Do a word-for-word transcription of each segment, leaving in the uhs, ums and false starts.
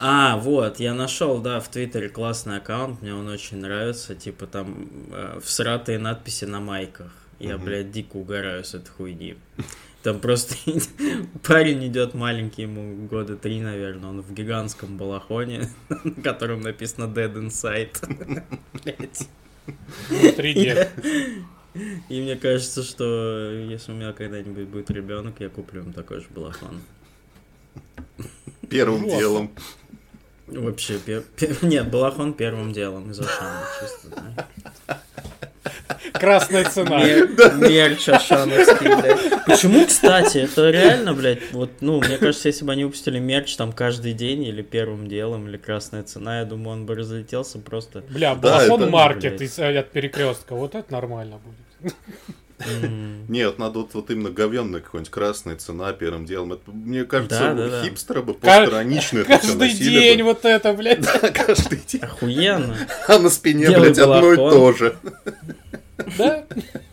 А, вот, я нашел, да, в Твиттере классный аккаунт, мне он очень нравится, типа там э, всратые надписи на майках. Я, угу. блядь, дико угораю с этой хуйни. Там просто парень идет маленький, ему года три, наверное, он в гигантском балахоне, на котором написано Dead Inside. Блядь. Три дед. И мне кажется, что если у меня когда-нибудь будет ребенок, я куплю ему такой же балахон. Первым вот. делом. Вообще, пер... Пер... нет, балахон первым делом из Ашана, чисто, да. Красная цена. Мерч ашановский, блядь. Почему, кстати, это реально, блядь, вот, ну, мне кажется, если бы они выпустили мерч там каждый день, или первым делом, или красная цена, я думаю, он бы разлетелся просто. Бля, балахон да, маркет из, от Перекрестка, вот это нормально будет. Mm. Нет, надо вот, вот именно говённая какой-нибудь красная цена первым делом. Это, мне кажется, да, да, хипстеры бы постранично это все носили. Каждый день бы. Вот это, блядь. Да, каждый день. Охуенно. А на спине, делай блядь, балахон. Одно и то же. Да?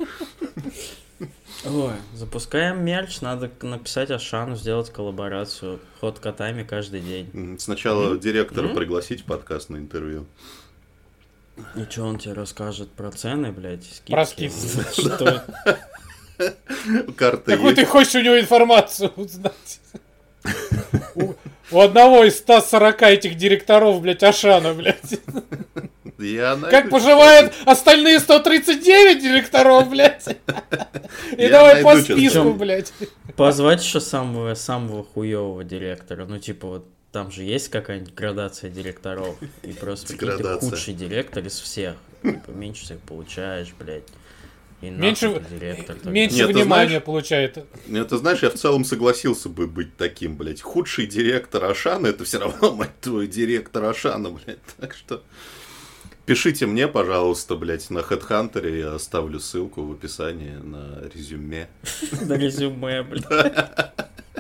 Ой, запускаем мерч, надо написать Ашану, сделать коллаборацию. Ход котами каждый день. Сначала mm-hmm. директора mm-hmm. пригласить в подкаст на интервью. И что он тебе расскажет про цены, блядь? Скидки? Про скидки. Что? Карта Какую ты хочешь у него информацию узнать? У, у одного из ста сорока этих директоров, блядь, Ашана, блядь. Я как поживают остальные сто тридцать девять директоров, блядь? И я давай по списку, блядь. Позвать еще самого, самого хуевого директора. Ну, типа, вот там же есть какая-нибудь градация директоров. И просто ты худший директор из всех. Типа, меньше всех получаешь, блядь. И меньше директор, меньше Нет, внимания знаешь, получает. Нет, ты знаешь, я в целом согласился бы быть таким, блядь. Худший директор Ашана, это все равно, мать твой, директор Ашана, блядь. Так что пишите мне, пожалуйста, блядь, на HeadHunter, я оставлю ссылку в описании на резюме. На резюме, блядь.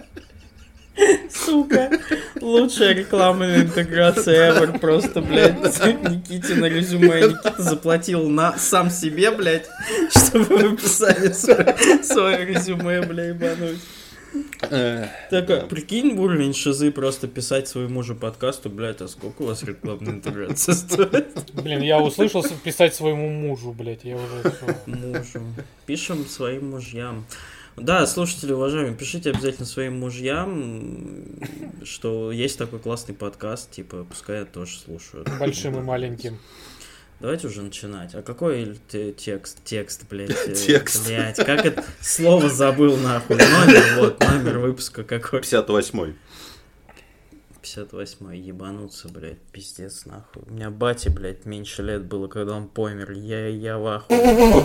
Сука, лучшая рекламная интеграция ever, просто, блядь, Никите на резюме. Никита заплатил на сам себе, блядь, чтобы вы писали свое, свое резюме, блядь, ебануть. Так, прикинь, уровень шизы просто писать своему же подкасту, блядь, а сколько у вас рекламная интеграция стоит? Блин, я услышал писать своему мужу, блядь, я уже... Мужу. Пишем своим мужьям. Да, слушатели, уважаемые, пишите обязательно своим мужьям, что есть такой классный подкаст, типа, пускай я тоже слушаю. Большим и маленьким. Давайте уже начинать. А какой текст? Текст, блядь. Текст. Блядь, как это слово забыл, нахуй. Номер, вот, номер выпуска какой. пятьдесят восьмой. пятьдесят восьмой, ебануться, блядь, пиздец, нахуй. У меня бате, блядь, меньше лет было, когда он помер. Я, я в ахуе.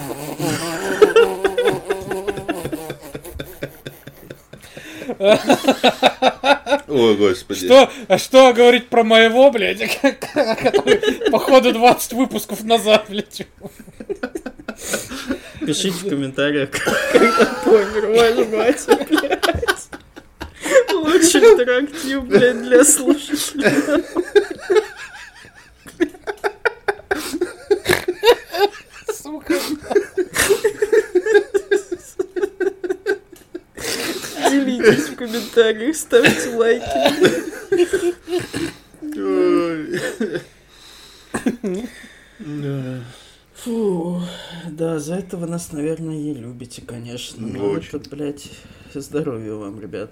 О, господи. Что, а что говорить про моего, блядь, который, походу, двадцать выпусков назад, блядь. Пишите в комментариях, когда помер ваш батя, блядь. Лучший интерактив, блядь, для слушателей. Сука. Делитесь в комментариях, ставьте лайки. Фу, да, за это вы нас, наверное, и любите, конечно. Но это, блядь, здоровья вам, ребят.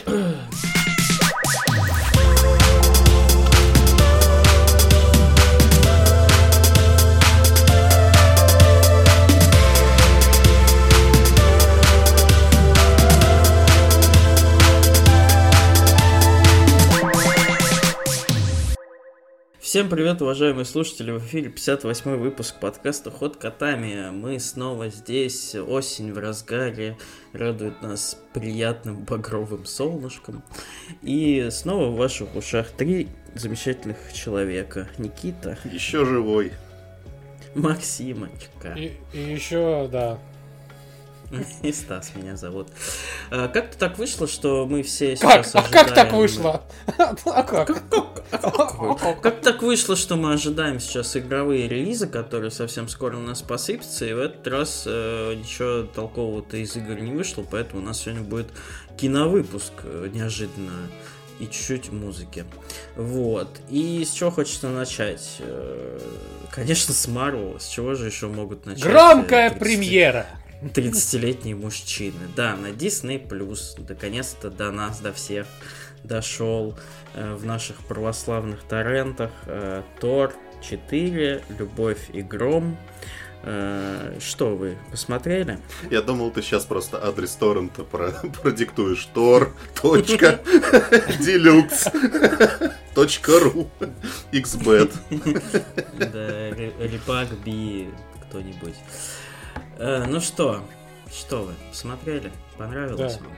Всем привет, уважаемые слушатели, в эфире пятьдесят восьмой выпуск подкаста «Ход котами». Мы снова здесь, осень в разгаре, радует нас приятным багровым солнышком. И снова в ваших ушах три замечательных человека. Никита. Еще живой. Максимочка. И, и еще, да. И Стас меня зовут. А, как-то так вышло, что мы все сейчас как? ожидаем... А как так вышло? А как? Как так вышло, что мы ожидаем сейчас игровые релизы, которые совсем скоро у нас посыпятся, и в этот раз э, ничего толкового-то из игр не вышло, поэтому у нас сегодня будет киновыпуск неожиданно. и чуть-чуть музыки. Вот. И с чего хочется начать? Конечно, с Marvel. С чего же еще могут начать? Громкая премьера! тридцатилетние мужчины. Да, на Disney+, наконец-то до нас, до всех дошел э, в наших православных торрентах э, Тор четыре, Любовь и гром. Э, что, вы посмотрели? Я думал, ты сейчас просто адрес торрента про- продиктуешь. Тор, точка, делюкс, точка ру, xbet. Да, Репак Би, кто-нибудь. Э, ну что, что вы, посмотрели? Понравилось Да. вам?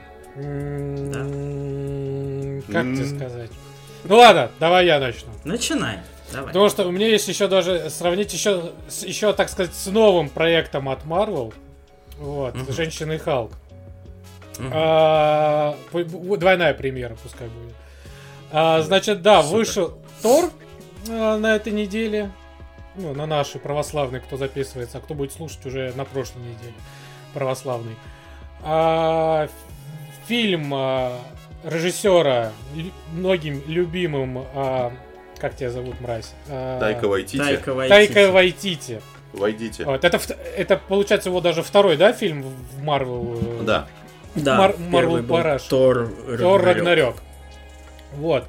М, Как М. тебе сказать? Ну ладно, давай я начну. Начинай, давай. Потому что у меня есть еще даже сравнить еще, с- еще, так сказать, с новым проектом от Marvel. Вот, Мгм. Женщина и Халк. Мгм. А, п- б- двойная премьера, пускай будет. А, значит, да, Супер. вышел Тор а, на этой неделе. Ну, на нашей православной, кто записывается, а кто будет слушать уже на прошлой неделе. Православный. А, ф- фильм а, режиссера лю- многим любимым. А, как тебя зовут, мразь? А, Тайка Вайтити. Тайка Вайтити. Тайка Вайтити. Войдите. Вот, это, вт- это, получается, его даже второй, да, фильм в Marvel? Да. Да, Мар- первый Marvel был Параш. Тор Тор Рагнарёк. Рагнарёк. Вот.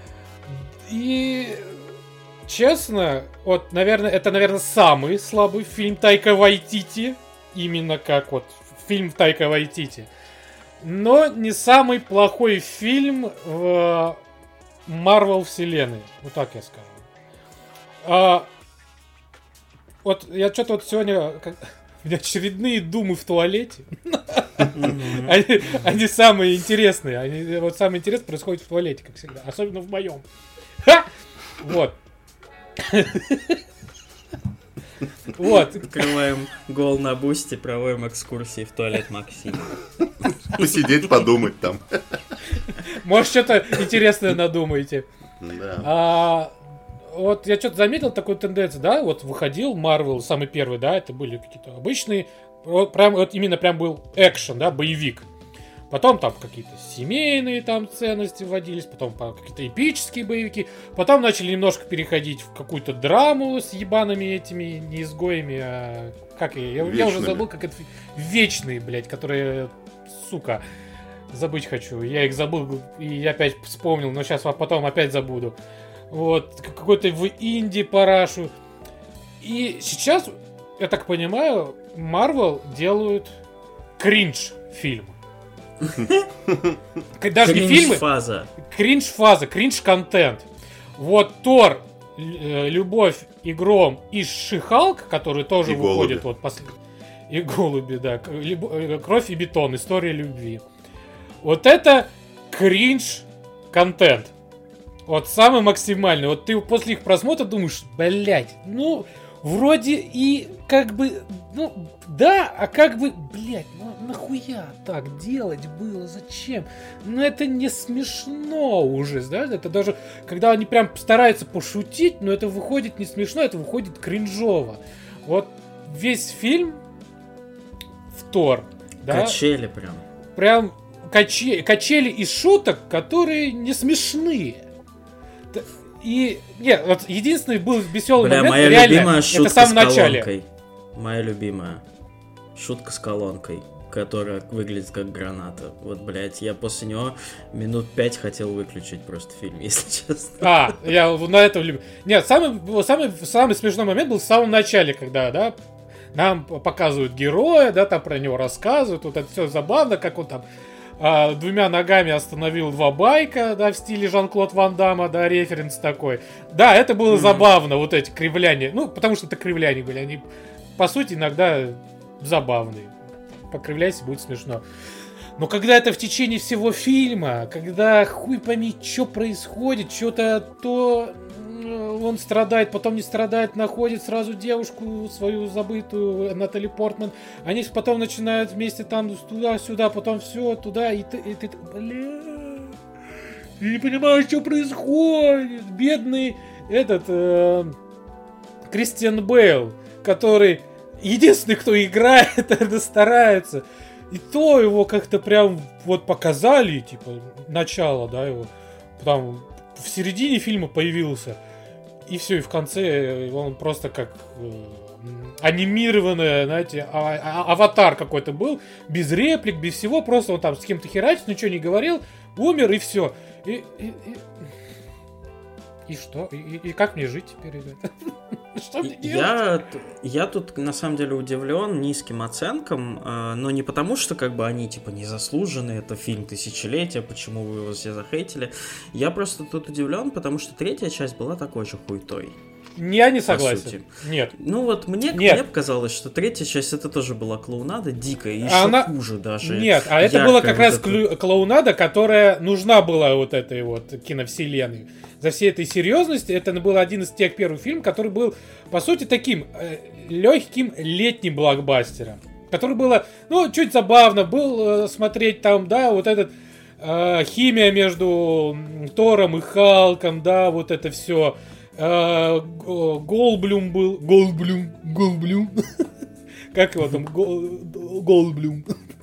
И честно, вот, наверное, это, наверное, самый слабый фильм Тайка Вайтити. Именно как вот фильм Тайка Вайтити. Но не самый плохой фильм в Marvel вселенной. Вот так я скажу. А, вот я что-то вот сегодня... Как, у меня очередные думы в туалете. Мгм. Они, они самые интересные. Они, вот самое интересное происходит в туалете, как всегда. Особенно в моем. Ха! Вот. Вот. Открываем гол на бусте, проводим экскурсии в туалет Максима. Посидеть, подумать там. Может, что-то интересное надумаете. Да. А, вот я что-то заметил такую тенденцию, да, вот выходил Marvel, самый первый, да, это были какие-то обычные, вот прям, вот именно прям был экшен, да, боевик. Потом там какие-то семейные там ценности вводились, потом по- какие-то эпические боевики, потом начали немножко переходить в какую-то драму с ебаными этими не изгоями, а как я, я, я уже Вечными. забыл, как это, вечные, блядь, которые, сука, забыть хочу. Я их забыл и опять вспомнил, но сейчас потом опять забуду. Вот, к- какой-то в инди парашу. И сейчас, я так понимаю, Marvel делают кринж фильм. Даже не фильмы, Кринж-фаза. кринж-фаза, кринж-контент. Вот Тор, э, Любовь и гром и Ши-Халк, который тоже И выходит голуби. вот после... И голуби, да. К- Любо- э, Кровь и бетон, история любви. Вот это кринж-контент. Вот самый максимальный. Вот ты после их просмотра думаешь, блять, ну, вроде и как бы, ну, да, а как бы, блять, ну, нахуя так делать было, зачем? Ну, это не смешно уже, знаешь, это даже, когда они прям стараются пошутить, но это выходит не смешно, это выходит кринжово. Вот весь фильм в Тор, да, Качели прям. прям каче- качели из шуток, которые не смешные. Т- И нет, вот единственный был веселый Бля, момент, моя реально, любимая это в шутка с самом начале. колонкой. Моя любимая. Шутка с колонкой, которая выглядит как граната. Вот, блядь, я после него минут пять хотел выключить просто фильм, если честно. А, я вот на этом люблю. Нет, самый, самый, самый смешной момент был в самом начале, когда, да, нам показывают героя, да, там про него рассказывают, вот это все забавно, как он там а, двумя ногами остановил два байка, да, в стиле Жан-Клод Ван Дамма, да, референс такой. Да, это было Мгм. забавно, вот эти кривляния, ну, потому что это кривляния были, они, по сути, иногда забавные. Покривляйся, будет смешно. Но когда это в течение всего фильма, когда хуй пойми, что происходит, что-то то м, он страдает, потом не страдает, находит сразу девушку свою забытую, Натали Портман, они потом начинают вместе там туда-сюда, потом все туда, и ты, и ты бля, ты не понимаешь, что происходит. Бедный этот э, Кристиан Бейл, который единственный, кто играет, это старается. И то его как-то прям вот показали, типа, начало, да, его. там в середине фильма появился, и все, и в конце он просто как э, анимированный, знаете, а- а- аватар какой-то был, без реплик, без всего, просто он там с кем-то херачит, ничего не говорил, умер, и все. И, и, и... И что? И, и, и как мне жить теперь, ребята? Что мне делать? Я, я тут на самом деле удивлен низким оценкам, э, но не потому, что как бы они типа незаслуженны, это фильм тысячелетия, почему вы его все захейтили. Я просто тут удивлен, потому что третья часть была такой же хуйтой. Я не по согласен. сути. Нет. Ну вот мне, Нет. мне показалось, что третья часть это тоже была клоунада дикая, еще Она- хуже даже. Нет, а это яркая была как вот раз эта- клю- клоунада, которая нужна была вот этой вот киновселенной. За всей этой серьезности это был один из тех первых фильмов, который был, по сути, таким э, легким летним блокбастером. Который было, ну, чуть забавно был э, смотреть там, да, вот этот э, химия между м, Тором и Халком, да, вот это все. Э, Г- Голблюм был, Голблюм, Голблюм. Как его там, Гол- Голблюм.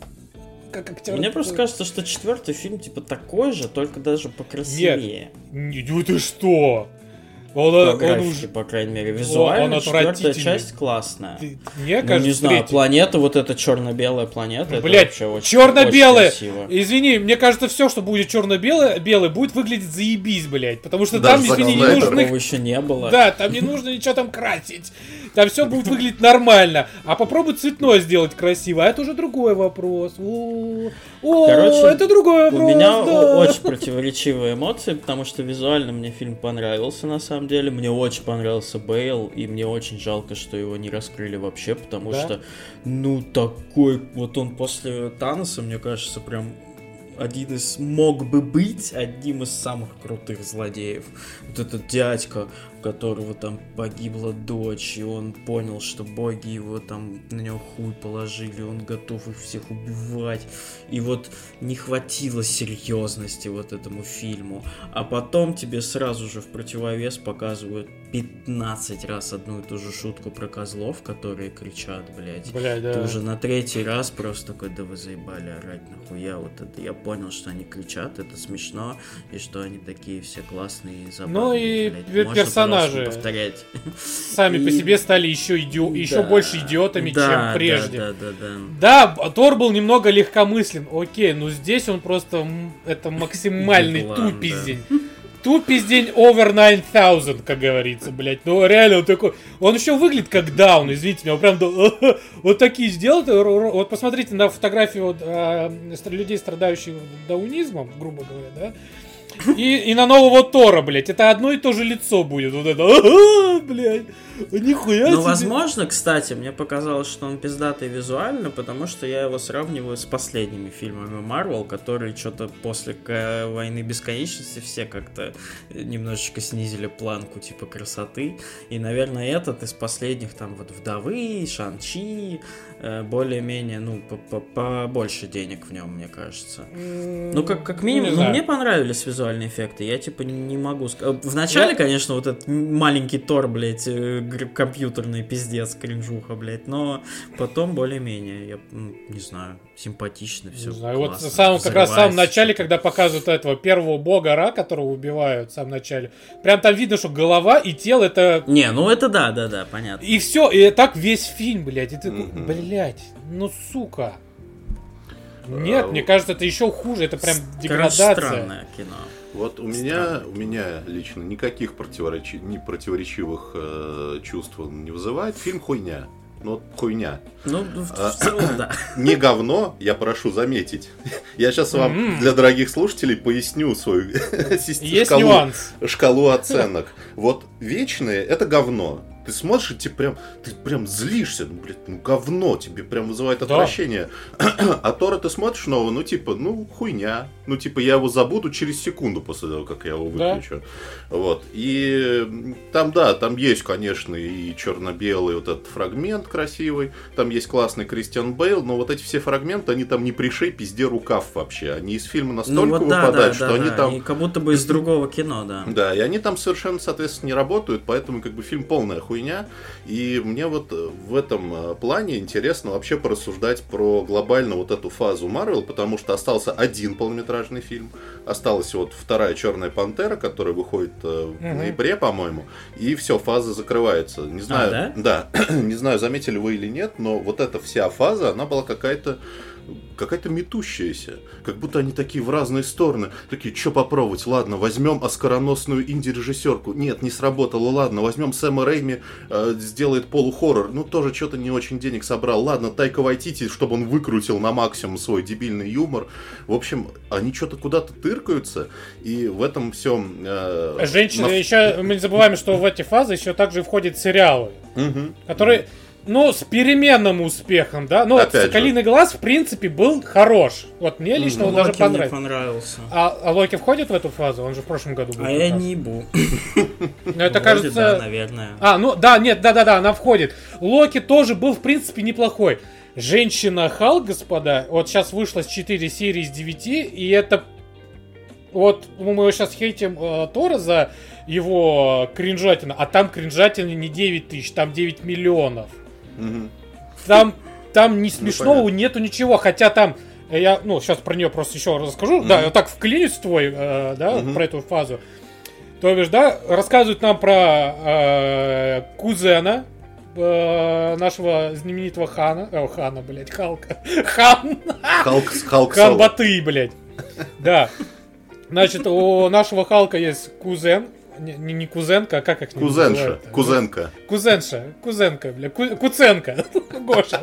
Как актер. Мне просто кажется, что четвертый фильм типа такой же, только даже покрасивее. Нет, ну ты что? Он, По он графике, уже... по крайней мере, визуально он четвертая отвратительный. часть классная. Ты- Мне Ну, кажется, не знаю, третий. планета, вот эта черно-белая планета, это Блядь, вообще очень, черно-белая. очень красиво. Извини, мне кажется, все, что будет черно-белое, белое, будет выглядеть заебись, блядь. Потому что Даже там, извини, не Зак нужно... Такого еще не было. Да, там не нужно ничего там красить. Там все будет выглядеть нормально. А попробуй цветное сделать красиво. А это уже другой вопрос. О, о, Короче, это другой вопрос. У меня да. о- очень противоречивые эмоции, потому что визуально мне фильм понравился на самом деле. Мне очень понравился Бейл, и мне очень жалко, что его не раскрыли вообще, потому Да? что, ну, такой, вот он после Таноса, мне кажется, прям один из, мог бы быть одним из самых крутых злодеев. Вот этот дядька, у которого там погибла дочь, и он понял, что боги его там на него хуй положили, он готов их всех убивать. И вот не хватило серьезности вот этому фильму. А потом тебе сразу же в противовес показывают пятнадцать раз одну и ту же шутку про козлов, которые кричат, блядь. Бля, да. Ты уже на третий раз просто такой, да вы заебали орать, нахуя вот это. Я понял, что они кричат, это смешно, и что они такие все классные и забавные. Ну и блядь. пер- Можно, персонажи. пожалуйста, не повторять. Сами по И- себе стали еще, идио... еще Да, больше идиотами, да, чем да, прежде. Да, да, да. Да, Тор был немного легкомыслен, окей, но здесь он просто, м, это максимальный Еблан, тупиздень. Тупиздень over nine thousand, как говорится, блядь. Ну, реально, он такой... Он еще выглядит как Даун, извините меня. Он прям да, вот такие сделал. Вот посмотрите на фотографии вот, а, людей, страдающих даунизмом, грубо говоря, да? И, и на нового Тора, блядь. Это одно и то же лицо будет. Вот это, ага, блядь. Нихуя Ну, себе. возможно, кстати, мне показалось, что он пиздатый визуально, потому что я его сравниваю с последними фильмами Марвел, которые что-то после к- Войны Бесконечности все как-то немножечко снизили планку типа красоты. И, наверное, этот из последних, там, вот Вдовы, Шан-Чи, э, более-менее, ну, по- по- побольше денег в нем, мне кажется. Ну, как, как минимум, не ну, знаю. мне понравились визуальные эффекты, я, типа, не могу сказать. Вначале, Я- конечно, вот этот маленький Тор, блядь, э, гр- компьютерный пиздец, кринжуха, блядь, но потом более-менее, я м, не знаю, симпатично все. Не знаю, вот в самом, как раз в самом начале, когда показывают этого первого бога Ра, которого убивают в самом начале, прям там видно, что голова и тело это... Не, ну это да, да, да, понятно. И все, и так весь фильм, блядь. И ты такой, Мгм. блядь, ну сука. Нет, А, мне кажется, это еще хуже, это прям Короче, деградация. странное кино. Вот у меня, у меня лично никаких противоречи- не противоречивых э, чувств он не вызывает. Фильм хуйня. Ну, вот хуйня. Ну, в, А, в целом, да. Не говно, я прошу заметить. Я сейчас вам М. для дорогих слушателей поясню свою систему- Есть шкалу, нюанс. шкалу оценок. Вот вечные это говно. Ты смотришь, и тебе прям, ты прям злишься, ну, блядь, ну говно, тебе прям вызывает Да. отвращение. А Тора ты смотришь нового, ну типа, ну хуйня. Ну типа я его забуду через секунду после того, как я его Да. выключу. Вот. И там, да, там есть, конечно, и черно-белый вот этот фрагмент красивый. Там есть классный Кристиан Бейл, но вот эти все фрагменты, они там не пришей, пизде рукав вообще. Они из фильма настолько Ну вот да, выпадают, да, что да, они да. там... И как будто бы из другого кино, да. Да, и они там совершенно, соответственно, не работают, поэтому как бы фильм полная хуйня. хуйня. И мне вот в этом плане интересно вообще порассуждать про глобально вот эту фазу Марвел, потому что остался один полнометражный фильм, осталась вот вторая «Черная пантера», которая выходит в угу. ноябре, по-моему, и все, фаза закрывается. Не знаю, а, да? Да, не знаю, заметили вы или нет, но вот эта вся фаза, она была какая-то какая-то метущаяся, как будто они такие в разные стороны, такие, что попробовать, ладно, возьмем оскароносную инди-режиссерку, нет, не сработало, ладно, возьмем Сэма Рэйми, э, сделает полухоррор, ну тоже что-то не очень денег собрал, ладно, Тайка Вайтити, чтобы он выкрутил на максимум свой дебильный юмор, в общем, они что-то куда-то тыркаются, и в этом всем... Э, Женщины, на... еще мы не забываем, что в эти фазы еще также входят сериалы, которые... Ну, с переменным успехом, да. Ну, Опять «Соколиный же. глаз», в принципе, был хорош. Вот мне лично mm-hmm. он даже Локи понравился. мне понравился. А, а Локи входит в эту фазу? Он же в прошлом году был. А я не ебу. Ну, это кажется... Да, наверное. А, ну, да, нет, да-да-да, она входит. Локи тоже был, в принципе, неплохой. Женщина-Халк, господа, вот сейчас вышло с четыре серии из девяти, и это... Вот мы сейчас хейтим э, Тора за его кринжатину, а там кринжатина не девять тысяч, там девять миллионов. Угу. Там, там ни смешного ну, нету ничего, хотя там я, ну, сейчас про нее просто еще расскажу. Угу. Да, я так вклинюсь в твой, э, да, угу. про эту фазу. То бишь, да, рассказывают нам про э, кузена э, нашего знаменитого Хана, э, Хана, блядь, Халка, Хан, Халк, Халк, Хан Баты, блядь, да. Значит, у нашего Халка есть кузен. Не, не кузенка, а как их Кузенша, называют? кузенка. Кузенша, кузенка, бля, ку, Куценко, Гоша.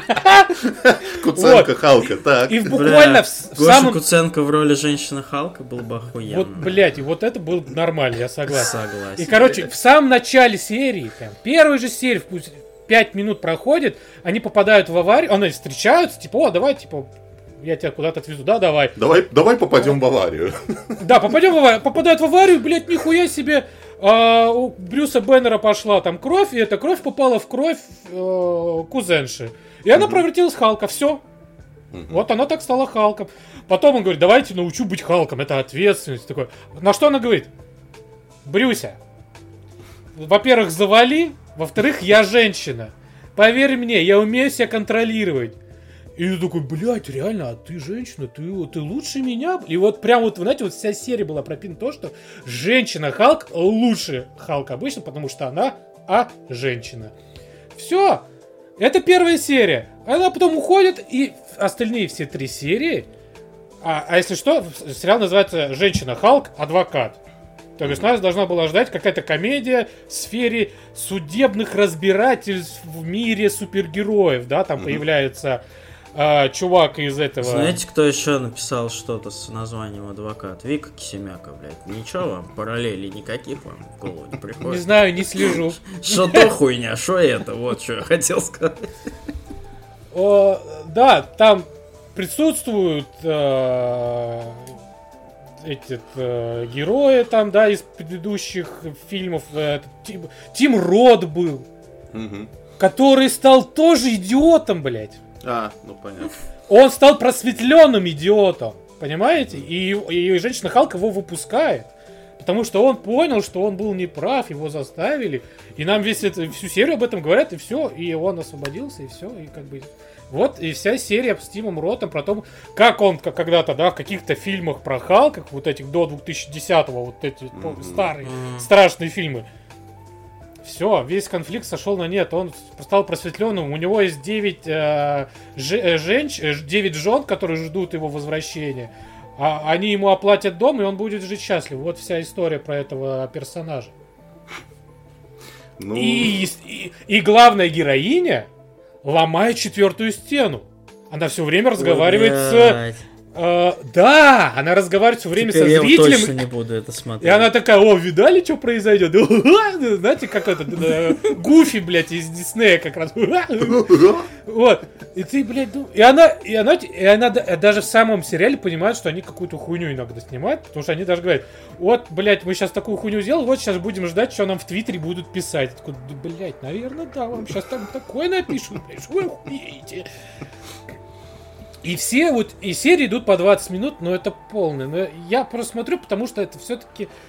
Куценко Халка, так. И буквально в самом... Гоша Куценко в роли женщины Халка был бы охуенно. Вот, блядь, и вот это было нормально, я согласен. Согласен. И, короче, в самом начале серии, прям, первой же серии, пусть пять минут проходит, они попадают в аварию, они встречаются, типа, о, давай, типа, я тебя куда-то отвезу, да, давай. Давай, давай попадем в аварию. Да, попадем в аварию. Попадают в аварию, блядь, нихуя себе. А, у Брюса Беннера пошла там кровь, и эта кровь попала в кровь э, кузенши. И она угу. превратилась в Халка, все. Угу. Вот она так стала Халком. Потом он говорит, давайте научу быть Халком, это ответственность. Такой. На что она говорит? Брюся, во-первых, завали, во-вторых, я женщина. Поверь мне, я умею себя контролировать. И я такой, блядь, реально, а ты женщина, ты, ты лучше меня. И вот прям вот, знаете, вот вся серия была прописана то, что женщина Халк лучше Халк обычно, потому что она, а, женщина. Все, это первая серия. Она потом уходит, и остальные все три серии, а, а если что, сериал называется «Женщина Халк. Адвокат». То есть нас должна была ждать какая-то комедия в сфере судебных разбирательств в мире супергероев, да, там mm-hmm. появляется... А, чувак из этого... Знаете, кто еще написал что-то с названием «Адвокат»? Вика Кисемяка, блядь. Ничего вам, параллелей никаких вам в голову не приходит? Не знаю, не слежу. Что то хуйня, что это? Вот что я хотел сказать. О, да, там присутствуют э, эти э, герои там, да, из предыдущих фильмов. Э, Тим, Тим Рот был, угу. который стал тоже идиотом, блядь. А, ну понятно. Он стал просветленным идиотом, понимаете? И, и женщина Халк его выпускает. Потому что он понял, что он был неправ, его заставили. И нам весь это, всю серию об этом говорят, и все. И он освободился, и все. И как бы... Вот и вся серия с Тимом Ротом про то, как он когда-то, да, в каких-то фильмах про Халка, вот этих до две тысячи десятого, вот эти mm-hmm. старые, mm-hmm. страшные фильмы. Все, весь конфликт сошел на нет, он стал просветленным, у него есть девять э, ж, женщ, девять жен, которые ждут его возвращения, а они ему оплатят дом, и он будет жить счастлив. Вот вся история про этого персонажа. Ну... И, и, и главная героиня ломает четвертую стену. Она все время разговаривает Ой, с... Uh, да, она разговаривает все время Теперь со я зрителем. Я точно не буду это смотреть. И она такая, о, видали, что произойдет? Знаете, как это, Гуфи, блядь, из Диснея как раз. Вот. И ты, блядь, ну... И она, и она, и она даже в самом сериале понимает, что они какую-то хуйню иногда снимают, потому что они даже говорят, вот, блядь, мы сейчас такую хуйню сделали, вот сейчас будем ждать, что нам в Твиттере будут писать. Я такой, да, блядь, наверное, да, вам сейчас там такое напишут, блядь, что вы охуеете. И все вот, и серии идут по двадцать минут, но это полное. Но я просто смотрю, потому что это все-таки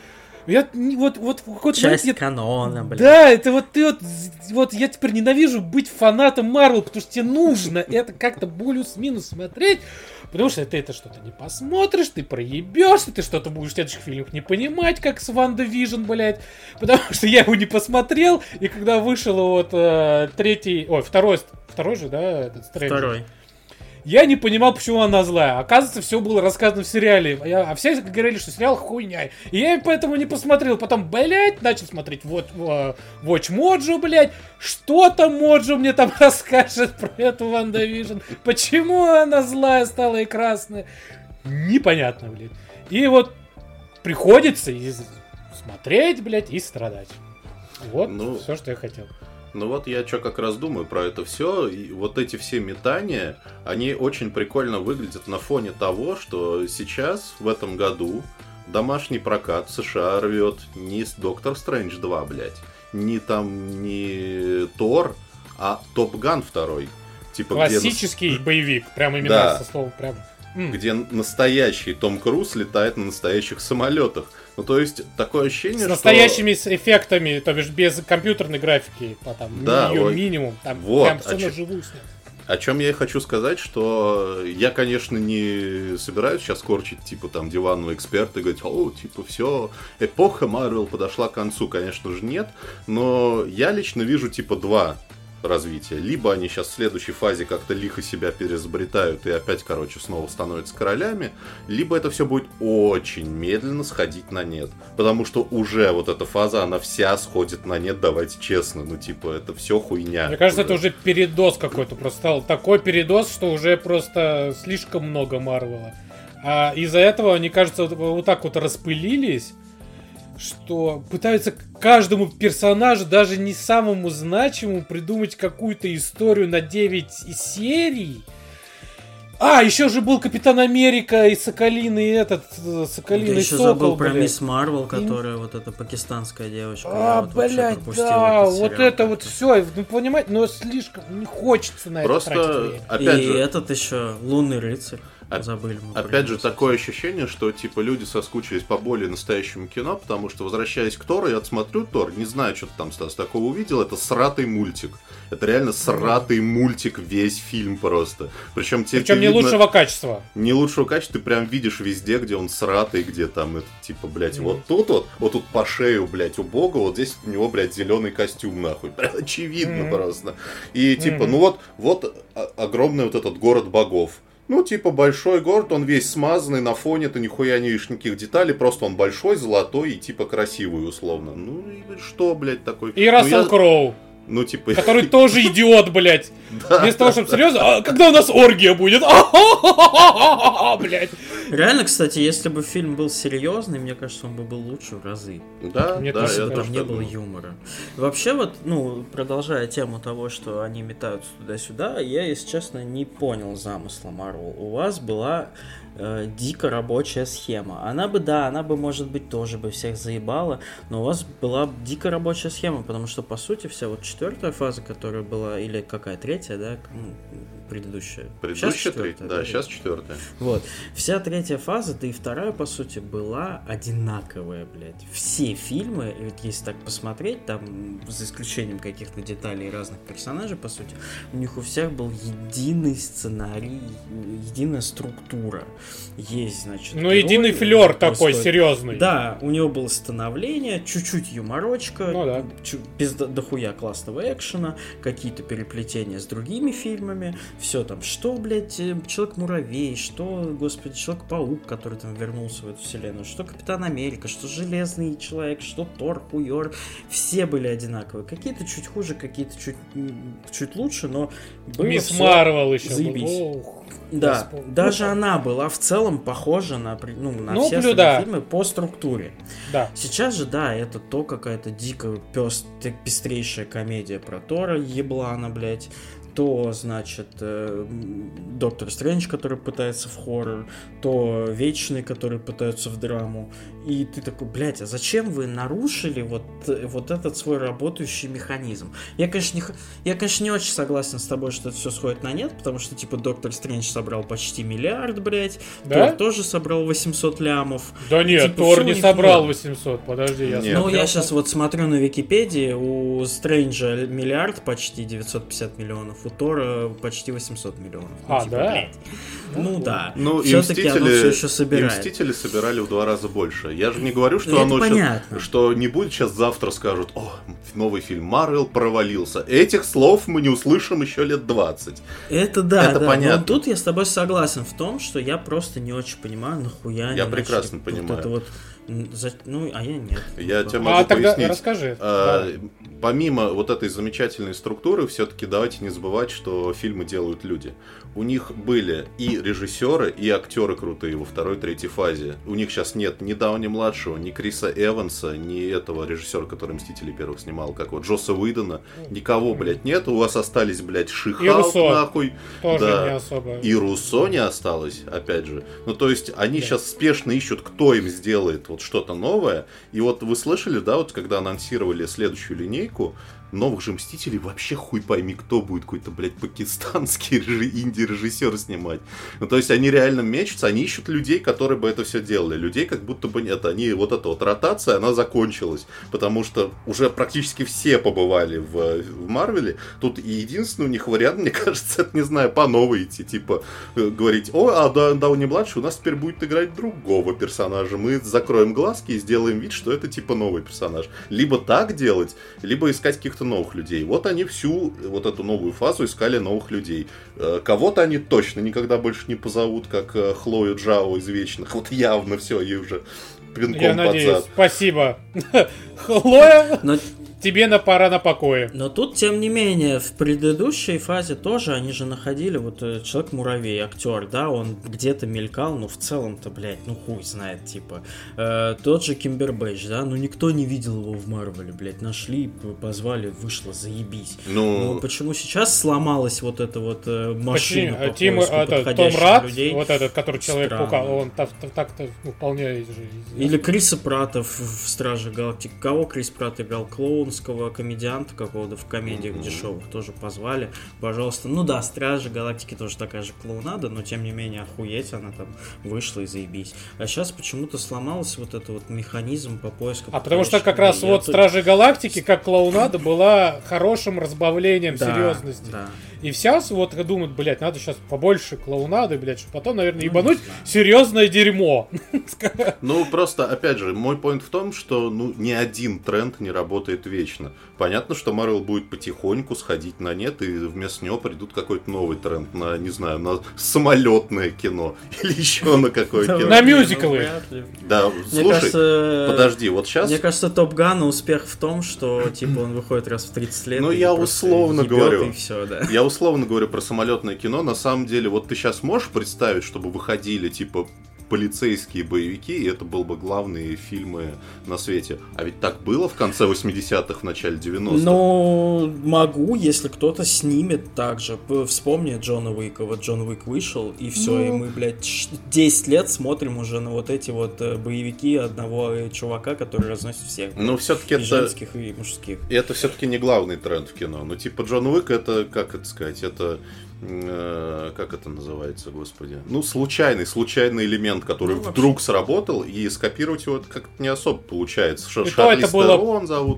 Я не- вот, вот в какой-то момент Часть я- канона, блин. Да, это вот ты вот, вот я теперь ненавижу быть фанатом Марвел, потому что тебе нужно это как-то плюс-минус смотреть, потому что ты это что-то не посмотришь, ты проебешься, ты что-то будешь в следующих фильмах не понимать, как с Ванда Вижн, блядь, потому что я его не посмотрел, и когда вышел вот э, третий, ой, второй, второй же, да, этот Стрэнджер? Второй. Я не понимал, почему она злая. Оказывается, все было рассказано в сериале. Я- а все говорили, что сериал хуйня. И я поэтому не посмотрел. Потом, блядь, начал смотреть вот, э, Watch Mojo, блядь. Что там Моджо мне там расскажет про эту Ванда Вижн? Почему она злая стала и красная? Непонятно, блядь. И вот приходится и смотреть, блядь, и страдать. Вот Ну, все, что я хотел. Ну вот я что как раз думаю про это все. И вот эти все метания, они очень прикольно выглядят на фоне того, что сейчас, в этом году, домашний прокат в США рвет не Доктор Стрэндж два, блядь, не там не Тор, а Топ Ган второй. Типа, Классический где... боевик, прям именно Да. со слова прям. М. где настоящий Том Круз летает на настоящих самолетах. Ну, то есть, такое ощущение, С что... настоящими с эффектами, то бишь без компьютерной графики, по там Да, ее ой. минимум, там Вот, прям а все чё- наживую снято. О чем я и хочу сказать, что я, конечно, не собираюсь сейчас корчить, типа, там, диванного эксперта и говорить, о, типа, все, эпоха Марвел подошла к концу, конечно же, нет, но я лично вижу, типа, два развития. Либо они сейчас в следующей фазе как-то лихо себя переизобретают и опять, короче, снова становятся королями, либо это все будет очень медленно сходить на нет. Потому что уже вот эта фаза, она вся сходит на нет, давайте честно, ну, типа, это все хуйня. Мне кажется, это уже передоз какой-то просто стал. Такой передоз, что уже просто слишком много Марвела. А из-за этого, они, кажется, вот, вот так вот распылились, что пытаются каждому персонажу, даже не самому значимому, придумать какую-то историю на девять серий. А, еще же был Капитан Америка и Соколиный этот, э, Соколиный Я еще Сокол, забыл про блядь. Мисс Марвел, которая вот эта пакистанская девочка. А, Я вот вообще блядь, пропустил да, этот вот сериал это вот как-то. все, ну понимаете, но слишком не хочется на это тратить Просто, время. опять И же, этот еще Лунный рыцарь. Оп- Забыли мы. про опять же, него. такое ощущение, что, типа, люди соскучились по более настоящему кино, потому что, возвращаясь к Тору, я отсмотрю Тор, не знаю, что ты там, Стас, такого увидел, это сратый мультик. Это реально сратый мультик, весь фильм просто. Причем тебе Причем не видно- лучшего качества. Не лучшего качества, ты прям видишь везде, где он сратый, где там, это, типа, блядь, Мгм. вот тут вот, вот тут по шею, блядь, у бога, вот здесь у него, блядь, зеленый костюм, нахуй. Прям очевидно Мгм. просто. И, типа, Мгм. ну вот, вот о- огромный вот этот город богов. Ну, типа, большой город, он весь смазанный, на фоне ты нихуя не видишь никаких деталей, просто он большой, золотой и, типа, красивый, условно. Ну, и что, блядь, такой? И Ну, Рассел я- Кроу, Ну, типа... который тоже идиот, блядь. Да, Вместо того, чтобы серьезно, а когда у нас оргия будет? Блядь. Реально, кстати, если бы фильм был серьезный, мне кажется, он бы был лучше в разы. Да, Мне да, тоже Если я бы тоже там тоже не было думаю. юмора. Вообще вот, ну, продолжая тему того, что они метаются туда-сюда, я, если честно, не понял замысла Марвел. У вас была э, дико рабочая схема. Она бы, да, она бы, может быть, тоже бы всех заебала, но у вас была дико рабочая схема, потому что, по сути, вся вот четвертая фаза, которая была, или какая, третья, да, ну, предыдущая. Щас Предыдущая четвёртая, третья, да, сейчас четвертая. Вот. Вся третья фаза, да и вторая, по сути, была одинаковая, блядь. Все фильмы, ведь если так посмотреть, там, за исключением каких-то деталей разных персонажей, по сути, у них у всех был единый сценарий, единая структура. Есть, значит... Ну, герой, единый флер такой простой. серьезный. Да, у него было становление, чуть-чуть юморочка, Ну да. чу- без до- дохуя классного экшена, какие-то переплетения с другими фильмами, все там, что, блядь, э, Человек-муравей, что, господи, Человек-паук, который там вернулся в эту вселенную, что Капитан Америка, что Железный Человек, что Тор, Хуёр, все были одинаковые, какие-то чуть хуже, какие-то чуть, м, чуть лучше, но было Мисс всё Марвел еще заебись. был. Ох, Да, Господи. даже Ну, она была в целом похожа на, при- ну, на Ну, все блю, остальные да. фильмы по структуре. Да. Сейчас же, да, это то какая-то дико пёс- пестрейшая комедия про Тора, еблана, блядь. то, значит, э, Доктор Стрэндж, который пытается в хоррор, то Вечные, которые пытаются в драму. И ты такой, блядь, а зачем вы нарушили вот, вот этот свой работающий механизм? Я конечно, не, я, конечно, не очень согласен с тобой, что это все сходит на нет, потому что, типа, Доктор Стрэндж собрал почти миллиард, блядь, да? Тор тоже собрал восемьсот лямов. Да нет, типа, Тор не собрал было. восемьсот, подожди, я Нет. Ну, я сейчас вот смотрю на Википедии, у Стрэнджа миллиард, почти девятьсот пятьдесят миллионов, у Тора почти восемьсот миллионов. Ну, А, типа, да? блядь. Ну да. Ну, и Все-таки оно все еще Мстители, и собирает. Мстители собирали в два раза больше. Я же не говорю, что Это оно понятно. щас- что не будет сейчас завтра скажут, о, новый фильм Марвел провалился. Этих слов мы не услышим еще лет двадцать. Это да, Это да. понятно. Но тут я с тобой согласен в том, что я просто не очень понимаю, нахуя они Я прекрасно начали вот понимаю. это вот, м, за- ну, а я нет. Я Ну, тебя да. могу А тогда пояснить. расскажи. А, Помимо вот этой замечательной структуры, все-таки давайте не забывать, что фильмы делают люди. У них были и режиссеры, и актеры крутые во второй, третьей фазе. У них сейчас нет ни Дауни-младшего, ни Криса Эванса, ни этого режиссера, который «Мстители» первых снимал, как вот Джосса Уидона. Никого, блядь, нет. У вас остались, блядь, И Ши-Халк, Руссо. нахуй. Тоже Да. не особо. И Руссо не осталось, опять же. Ну, то есть, они сейчас спешно ищут, кто им сделает вот что-то новое. И вот вы слышали, да, вот когда анонсировали следующую линейку, новых же Мстителей вообще хуй пойми, кто будет какой-то, блядь, пакистанский режи- инди-режиссер снимать. Ну, то есть, они реально мечутся, они ищут людей, которые бы это все делали. Людей, как будто бы нет, они, вот эта вот ротация, она закончилась. Потому что уже практически все побывали в, в Марвеле. Тут и единственный у них вариант, мне кажется, это, не знаю, по новой идти. Типа, э, говорить, о, а да, Дауни-младший у нас теперь будет играть другого персонажа. Мы закроем глазки и сделаем вид, что это, типа, новый персонаж. Либо так делать, либо искать каких-то новых людей. Вот они всю вот эту новую фазу искали новых людей. Э, Кого-то они точно никогда больше не позовут, как э, Хлою Джао из Вечных. Вот явно все, ей уже пинком Я под надеюсь. зад. Спасибо. Хлоя, Но, тебе на пора на покое. но тут, тем не менее, в предыдущей фазе тоже они же находили вот э, Человек-муравей, актер, да, он где-то мелькал, но в целом-то, блядь, ну хуй знает, типа. Э, тот же Кимбербэтч, да, ну никто не видел его в Марвеле, блядь, нашли, п- позвали, вышло, заебись. Ну, Ну, почему сейчас сломалась вот эта вот э, машина Почти, по Тим, поиску это, Том подходящих Рад, людей? вот этот, который Человек-паука, Странно. он так- так-то ну, вполне же известный. Или Криса Пратта в, в Страже Галактики. Кого Крис Пратт играл? Клоунского комедианта какого-то в комедиях Мгм. дешевых тоже позвали. Пожалуйста. Ну да, Стражи Галактики тоже такая же клоунада, но тем не менее охуеть, она там вышла и заебись. А сейчас почему-то сломался вот этот вот механизм по поиску. А потому что подходящих как раз людей. вот Я тут- Стражи Галактики, как клоунада, была хорошим разбавлением Да, серьезности. да. И сейчас вот думают, блядь, надо сейчас побольше клоунады, блядь, чтобы потом, наверное, Ну, ебануть не знаю. серьезное дерьмо. Ну, просто, опять же, мой поинт в том, что ну, ни один тренд не работает вечно. Понятно, что Marvel будет потихоньку сходить на нет, и вместо него придут какой-то новый тренд на, не знаю, на самолетное кино. Или еще на какое Да, кино. На ну, мюзиклы. вряд ли. Да, Мне слушай, кажется, подожди, вот сейчас... Мне кажется, Топ Гана успех в том, что типа он выходит раз в тридцать лет. Ну, и я просто условно ебет, говорю. И все, да. Я условно говорю про самолетное кино. На самом деле, вот ты сейчас можешь представить, чтобы выходили, типа, полицейские боевики, и это был бы главные фильмы на свете. А ведь так было в конце восьмидесятых, в начале девяностых. Ну, могу, если кто-то снимет так же. П- Вспомни Джона Уика. Вот Джон Уик вышел, и все, Ну. и мы, блядь, ш- десять лет смотрим уже на вот эти вот э, боевики одного э, чувака, который разносит всех. Но все-таки И это... женских, и мужских. И это все-таки не главный тренд в кино. Ну, типа, Джон Уик, это, как это сказать, это... э, как это называется, господи? Ну, случайный, случайный элемент, который Ну, вообще. вдруг сработал, и скопировать его как-то не особо получается. Ш- И то Шарлиз это было- Терон зовут.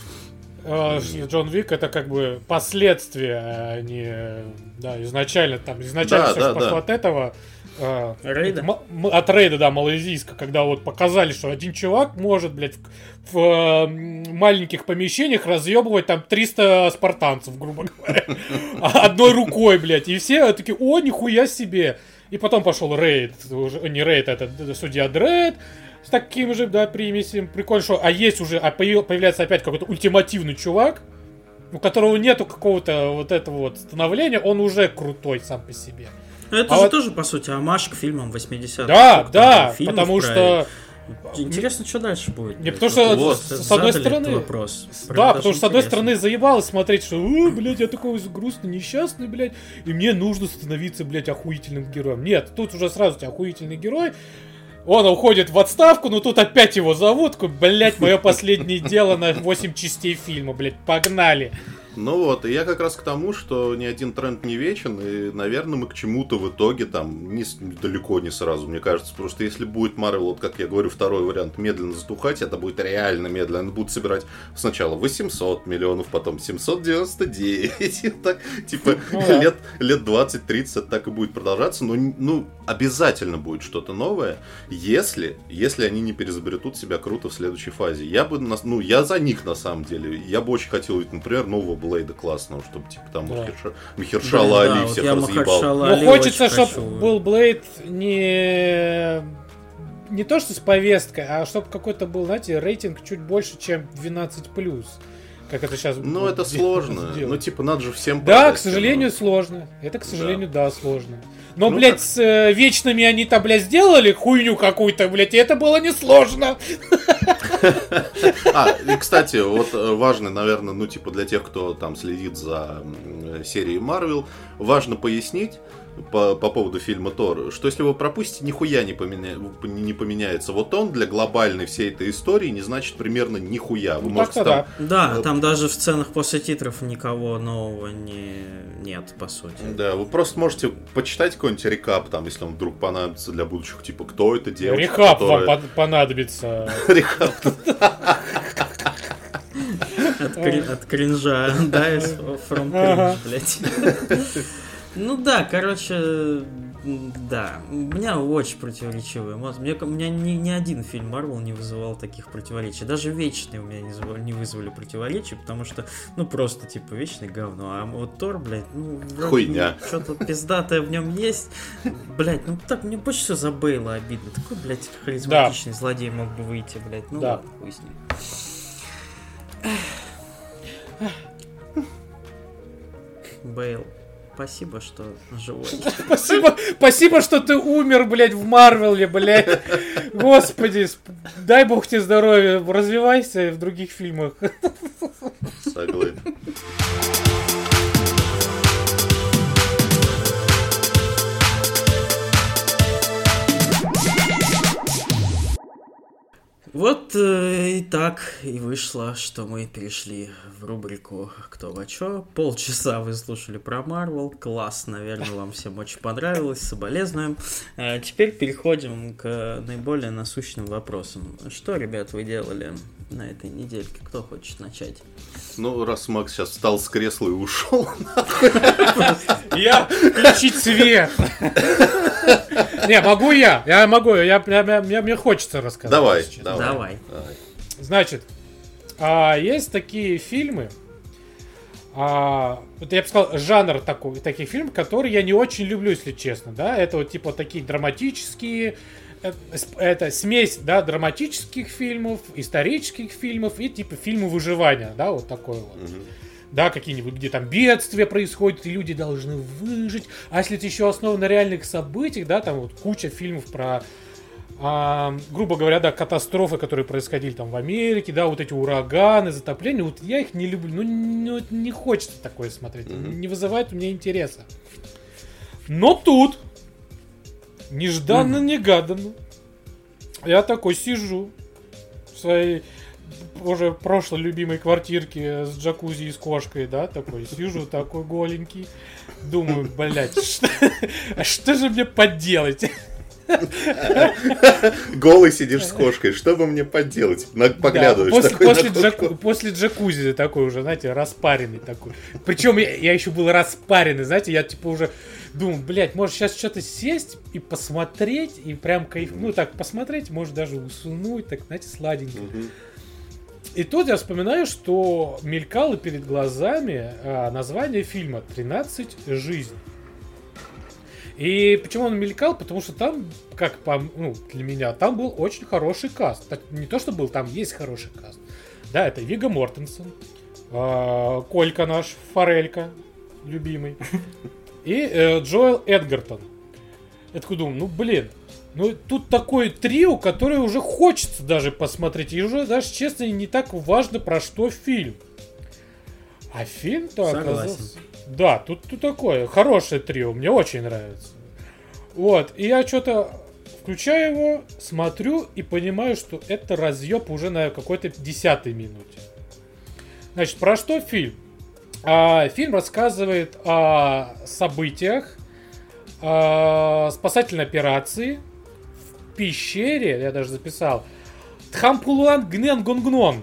Э, Джон Вик это как бы последствия, а не да, изначально там изначально Да, все да, же пошло да. от этого. э, Рейда? м- м- от рейда, да, малайзийска, когда вот показали, что один чувак может, блядь, в, в, э, маленьких помещениях разъебывать там триста спартанцев, грубо говоря, одной рукой, блядь, и все такие, о, нихуя себе. И потом пошел рейд, уже, не рейд, это судья Дред, с таким же, да, примесем. Прикольно, что, а есть уже, а появ- появляется опять какой-то ультимативный чувак, у которого нету какого-то вот этого вот становления, он уже крутой сам по себе. Ну, это А же вот- тоже, по сути, омаж к фильмам восьмидесятых. Да, Сколько там да, было фильмов потому про- что Интересно, что дальше будет. Не, потому что, вот, с, с одной стороны... Вопрос. Да, потому что, с одной стороны, заебалось смотреть, что, о, блядь, я такой грустный, несчастный, блядь, и мне нужно становиться, блядь, охуительным героем. Нет, тут уже сразу у тебя охуительный герой, он уходит в отставку, но тут опять его зовут, блядь, мое последнее дело на восемь частей фильма, блядь, погнали. Ну вот, и я как раз к тому, что ни один тренд не вечен, и, наверное, мы к чему-то в итоге там не, далеко не сразу, мне кажется. Просто если будет Marvel, вот как я говорю, второй вариант, медленно затухать, это будет реально медленно. Они будут собирать сначала восемьсот миллионов, потом семьсот девяносто девять. Так, типа, лет, лет двадцать-тридцать так и будет продолжаться. Но ну, обязательно будет что-то новое, если, если они не переизобретут себя круто в следующей фазе. Я бы, ну, я за них на самом деле. Я бы очень хотел увидеть, например, нового Блейда классного, чтобы типа там да. Махершала Али да, всех вот разъебал. Ну хочется, чтобы был Блейд не... не то что с повесткой, а чтобы какой-то был, знаете, рейтинг чуть больше, чем двенадцать плюс. Как это сейчас Ну это делать, сложно. Ну типа надо же всем Да, к сожалению, но... сложно. Это, к сожалению, да, да сложно. Но, ну, блядь, как... с э, вечными они-то, блядь, сделали хуйню какую-то, блядь, и это было несложно. А, и, кстати, вот важно, наверное, ну, типа, для тех, кто там следит за серией Marvel, важно пояснить по, по поводу фильма Тор, что если вы пропустите, нихуя не, поменя... не поменяется. Вот он для глобальной всей этой истории не значит примерно нихуя. Вы ну, можете там... Да, да, там даже в сценах после титров никого нового не... нет, по сути. Да, вы просто можете почитать какой-нибудь рекап, там, если он вдруг понадобится для будущих, типа, кто это девочка, Рекап которая... вам понадобится. Рекап. От кринжа, да, from cringe, блядь. Ну да, короче, да, у меня очень противоречивые эмоции. Мне, у меня ни, ни один фильм Марвел не вызывал таких противоречий. Даже Вечные у меня не, звали, не вызвали противоречий, потому что, ну, просто, типа, Вечный говно. А вот Тор, блядь, ну, хуйня. Что-то пиздатое в нем есть. Блядь, ну так, мне больше всего за Бейла обидно. Такой, блядь, харизматичный да. злодей мог бы выйти, блядь. Ну, да. ладно, хуй с ним. Бейл. Спасибо, что живой. Спасибо, спасибо, что ты умер, блядь, в Марвеле, блядь. Господи, дай бог тебе здоровья. Развивайся в других фильмах. Согласен. Вот э, и так и вышло, что мы перешли в рубрику «Кто во чё». Полчаса вы слушали про Марвел. Класс, наверное, вам всем очень понравилось. Соболезнуем. А теперь переходим к наиболее насущным вопросам. Что, ребят, вы делали на этой недельке? Кто хочет начать? Ну, раз Макс сейчас встал с кресла и ушел. Я включить свет. Не, могу я. Я могу. Я, я, я, мне хочется рассказать. Давай, давай. Давай. Значит, а, есть такие фильмы. А, вот я бы сказал, жанр такой, таких фильмов, которые я не очень люблю, если честно. Да? Это вот типа такие драматические. Это, это смесь, да, драматических фильмов, исторических фильмов и типа фильмы выживания, да, вот такой вот. Mm-hmm. Да, какие-нибудь, где там бедствия происходят, и люди должны выжить. А если это еще основано на реальных событиях, да, там вот куча фильмов про, а, грубо говоря, да, катастрофы, которые происходили там в Америке, да, вот эти ураганы, затопления, вот я их не люблю, ну, не, не хочется такое смотреть, mm-hmm. не вызывает у меня интереса. Но тут, нежданно-негаданно, я такой сижу в своей уже прошлой любимой квартирке с джакузи и с кошкой, да, такой, сижу такой голенький, думаю, блядь, что, а что же мне поделать? Голый сидишь с кошкой, что бы мне поделать? Поглядываешь да, после, такой после, джаку, после джакузи такой уже, знаете, распаренный такой. Причем я, я еще был распаренный, знаете, я типа уже думал, блядь, может сейчас что-то сесть и посмотреть, и прям кайф, ну так посмотреть, может даже уснуть, так, знаете, сладенько. Угу. И тут я вспоминаю, что мелькало перед глазами а, название фильма «тринадцать жизней». И почему он мелькал? Потому что там, как по, ну, для меня, там был очень хороший каст. Не то, что был, там есть хороший каст. Да, это Вигго Мортенсен, э, Колька наш, Форелька, любимый, и э, Джоэл Эдгертон. Я такой думаю, ну блин, Ну, тут такое трио, которое уже хочется даже посмотреть. И уже даже, честно, не так важно, про что фильм. А фильм-то оказался... Да, тут, тут такое хорошее трио, мне очень нравится. Вот, и я что-то включаю его, смотрю и понимаю, что это разъеб уже на какой-то десятой минуте. Значит, про что фильм? А, фильм рассказывает о событиях о спасательной операции в пещере, я даже записал, Тхампулуан Гнен Гонгнон.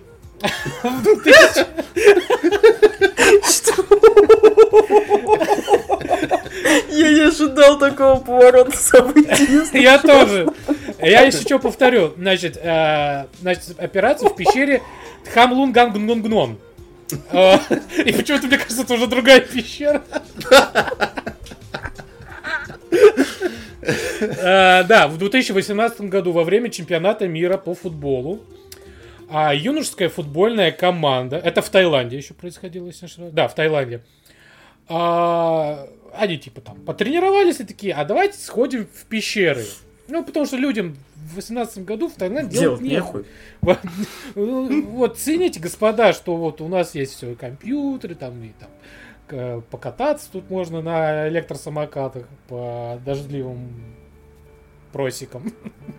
Я не ожидал такого поворота событий. Я тоже. Я еще что повторю. Значит, значит, операция в пещере Тхамлун Гангнгонгнон. И почему-то, мне кажется, это уже другая пещера. Да, в две тысячи восемнадцатом году во время чемпионата мира по футболу юношеская футбольная команда, это в Таиланде еще происходило, если не ошибаюсь. Да, в Таиланде. Они типа там потренировались и такие, а давайте сходим в пещеры. Ну, потому что людям в восемнадцатом году в Таиланде делать нехуй. Вот, вот цените, господа, что вот у нас есть все, и компьютеры, там, и там покататься тут можно на электросамокатах по дождливым просекам.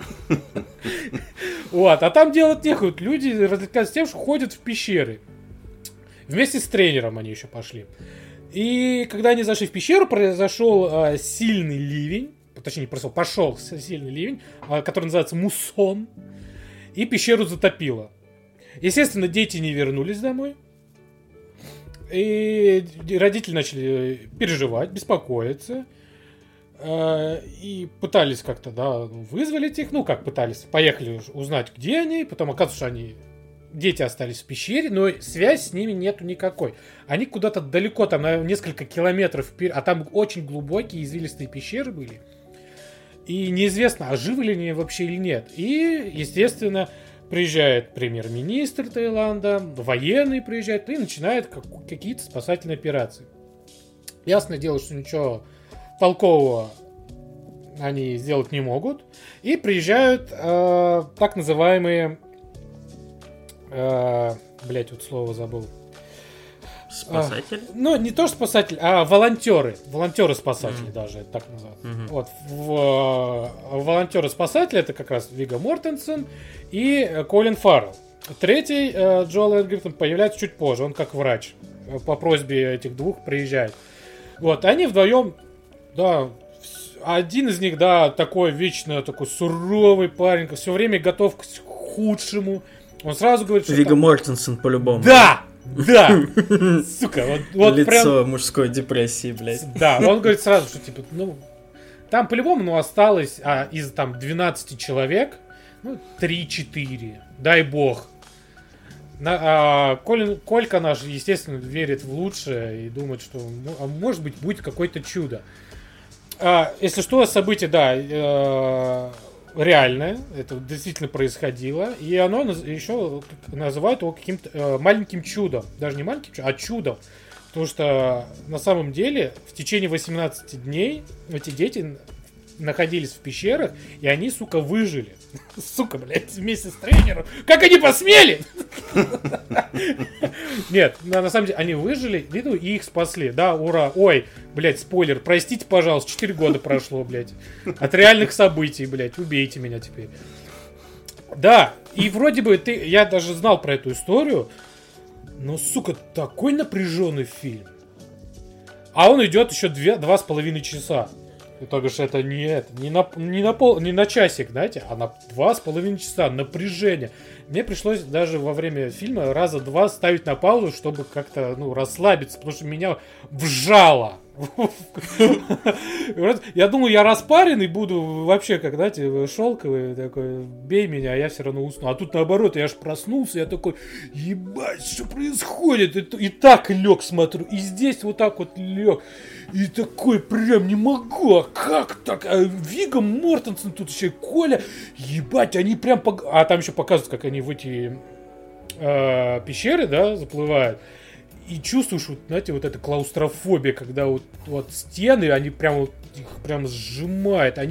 Вот, а там делать нехуй. Люди развлекаются тем, что ходят в пещеры. Вместе с тренером они еще пошли. И когда они зашли в пещеру, произошел э, сильный ливень, точнее, не произошел, пошел сильный ливень, э, который называется муссон, и пещеру затопило. Естественно, дети не вернулись домой, и родители начали переживать, беспокоиться, э, и пытались как-то, да, вызволить их, ну, как пытались, поехали узнать, где они, потом оказывается, что они... Дети остались в пещере, но связь с ними нету никакой. Они куда-то далеко, там на несколько километров вперед, а там очень глубокие извилистые пещеры были. И неизвестно, а живы ли они вообще или нет. И, естественно, приезжает премьер-министр Таиланда, военные приезжают и начинают как, какие-то спасательные операции. Ясное дело, что ничего толкового они сделать не могут. И приезжают э, так называемые... Uh, блять, вот слово забыл. Спасатели? Uh, ну, не то что спасатели, а волонтеры. Волонтеры-спасатели mm. даже, это так называют. Mm-hmm. Вот. В, uh, волонтеры-спасатели это как раз Вигго Мортенсен и Колин Фаррелл. Третий, uh, Джоэл Эдгертон, появляется чуть позже. Он как врач. По просьбе этих двух приезжает. Вот, они вдвоем, да, один из них, да, такой вечно такой суровый парень, все время готов к худшему. Он сразу говорит, что... Вигго там... Мортенсен по-любому. Да! Да! Сука, вот, вот лицо прям... мужской депрессии, блядь. Да, он говорит сразу, что типа, ну... Там по-любому, ну, осталось а, из там двенадцати человек, ну, три-четыре. Дай бог. На, а, Коль, Колька наш, естественно, верит в лучшее и думает, что, ну, а может быть, будет какое-то чудо. А, если что, событие, да... Э- реальное, это действительно происходило, и оно еще называют его каким-то э, маленьким чудом, даже не маленьким чудом, а чудом, потому что на самом деле в течение восемнадцати дней эти дети находились в пещерах, и они, сука, выжили. Сука, блядь, вместе с тренером. Как они посмели? Нет, на самом деле, они выжили, и их спасли. Да, ура. Ой, блядь, спойлер. Простите, пожалуйста, четыре года прошло, блядь. От реальных событий, блядь. Убейте меня теперь. Да, и вроде бы ты, я даже знал про эту историю, но, сука, такой напряженный фильм. А он идет еще две, два с половиной часа. То бишь это не, это, не, на, не, на пол, не на часик, знаете, а на два с половиной часа напряжения. Мне пришлось даже во время фильма раза два ставить на паузу, чтобы как-то, ну, расслабиться, потому что меня вжало. Я думаю, я распаренный буду вообще, как, знаете, шелковый такой, бей меня, а я все равно усну. А тут наоборот, я аж проснулся, я такой, ебать, что происходит? И, и так лег, смотрю, и здесь вот так вот лег. И такой, прям не могу, а как так? А Вигго Мортенсен тут еще и Коля, ебать, они прям... Пог... А там еще показывают, как они в эти э, пещеры, да, заплывают. И чувствуешь, вот, знаете, вот эта клаустрофобия, когда вот, вот стены, они прям вот их прям сжимают, они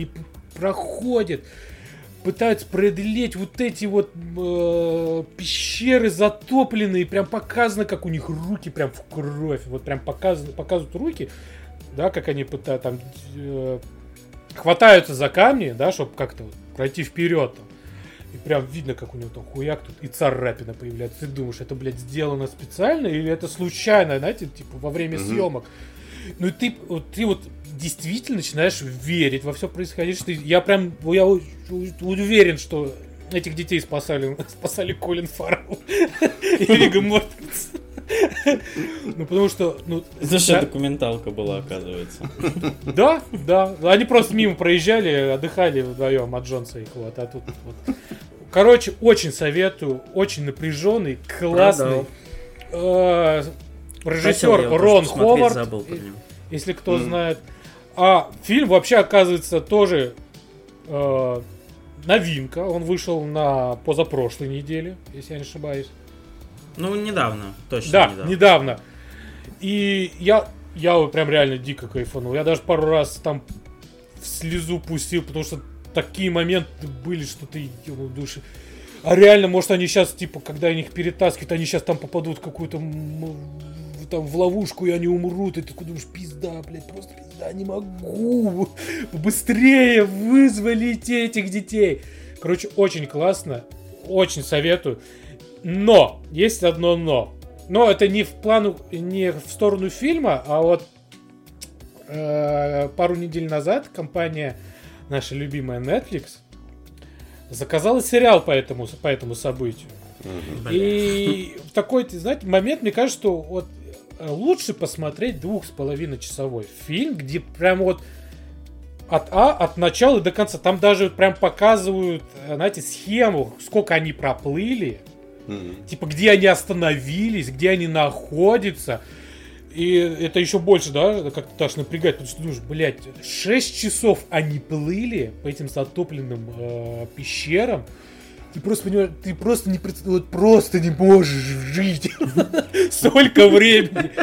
проходят, пытаются преодолеть вот эти вот э, пещеры затопленные, прям показано, как у них руки прям в кровь, вот прям показано, показывают руки, да, как они пытаются там э, хватаются за камни, да, чтобы как-то вот пройти вперед там. И прям видно, как у него там хуяк тут и царапина появляется. Ты думаешь, это, блядь, сделано специально или это случайно, знаете, типа во время mm-hmm. съемок. Ну и ты вот, ты вот действительно начинаешь верить во все происходящее. Я прям, я уверен, что этих детей спасали, спасали Колин Фаррелл и Вигго Мортенсен. Ну, потому что... Ну, это же документалка была, оказывается. Да, да. Они просто мимо проезжали, отдыхали вдвоем от Джонса их вот. А тут вот. Короче, очень советую. Очень напряженный, классный. Э, режиссер Рон Ховард. Если кто mm. знает. А фильм вообще, оказывается, тоже э, новинка. Он вышел на позапрошлой неделе, если я не ошибаюсь. Ну, недавно, точно да, недавно. недавно. И я, я прям реально дико кайфанул. Я даже пару раз там в слезу пустил, потому что такие моменты были, что ты ебал в душе. А реально, может, они сейчас, типа, когда они их перетаскивают, они сейчас там попадут в какую-то там в ловушку, и они умрут. И ты такой думаешь, пизда, блядь, просто пизда, не могу. Быстрее вызволите этих детей. Короче, очень классно. Очень советую. Но! Есть одно но. Но это не в плану, не в сторону фильма, а вот э, пару недель назад компания, наша любимая Netflix, заказала сериал по этому, по этому событию. Mm-hmm. И в такой, знаете, момент, мне кажется, что вот лучше посмотреть двух с половиной часовой фильм, где прям вот от А, от начала до конца. Там даже прям показывают, знаете, схему, сколько они проплыли. Mm-hmm. Типа, где они остановились, где они находятся. И это еще больше, да, как-то даже напрягает, потому что ты думаешь, блядь, шесть часов они плыли по этим затопленным э, пещерам. Ты просто понимаешь, ты просто не вот просто не можешь жить столько времени.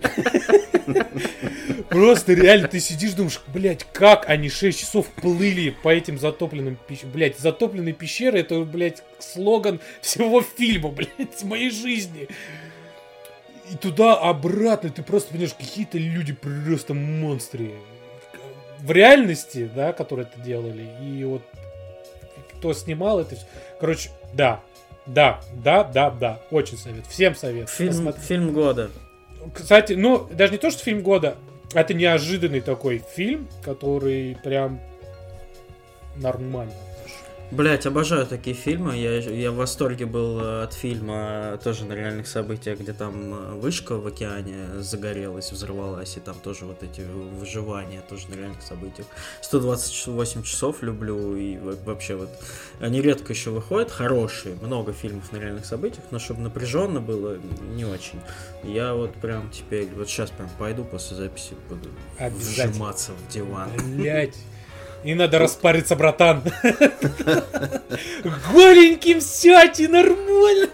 Просто реально ты сидишь, думаешь, блядь, как они шесть часов плыли по этим затопленным пещерам. Блядь, затопленные пещеры, это, блядь, слоган всего фильма, блядь, моей жизни. И туда-обратно ты просто понимаешь, какие-то люди просто монстры. В реальности, да, которые это делали. И вот кто снимал это все. Короче, да. Да, да, да, да. Очень совет. Всем совет. Фильм, фильм года. Кстати, ну, даже не то, что фильм года. Это неожиданный такой фильм, который прям нормально. Блять, обожаю такие фильмы. Я, я в восторге был от фильма тоже на реальных событиях, где там вышка в океане загорелась, взорвалась, и там тоже вот эти выживания тоже на реальных событиях. сто двадцать восемь часов люблю, и вообще вот они редко еще выходят, хорошие, много фильмов на реальных событиях, но чтобы напряженно было, не очень. Я вот прям теперь, вот сейчас прям пойду после записи, буду вжиматься в диван. Блять. Не надо распариться, братан. Голеньким сядь, и нормально.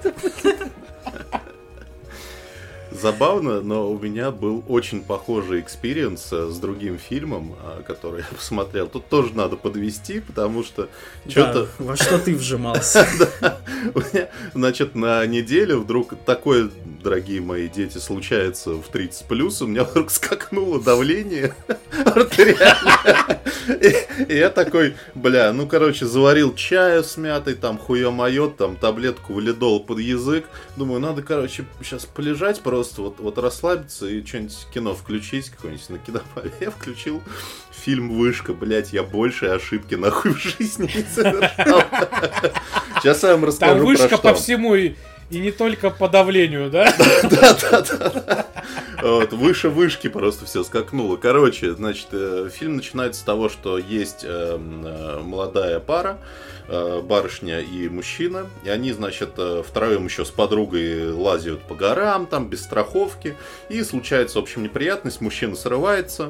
Забавно, но у меня был очень похожий экспириенс с другим фильмом, который я посмотрел. Тут тоже надо подвести, потому что да, что-то... во что ты вжимался. Значит, на неделю вдруг такое, дорогие мои дети, случается в тридцать плюс, у меня вдруг скакнуло давление артериальное. И я такой, бля, ну, короче, заварил чаю с мятой, там, хуё-моё, там, таблетку валидол под язык. Думаю, надо, короче, сейчас полежать просто, вот, вот расслабиться и что-нибудь кино включить, какое-нибудь на кинопале. Я включил фильм «Вышка», блядь, я больше ошибки нахуй в жизни не совершал. Сейчас я вам расскажу, там вышка про что. По всему и, и не только по давлению, да? Да, да, да. Вот, выше вышки просто все скакнуло. Короче, значит, фильм начинается с того, что есть молодая пара, барышня и мужчина, и они, значит, втроем еще с подругой лазят по горам, там, без страховки, и случается, в общем, неприятность, мужчина срывается,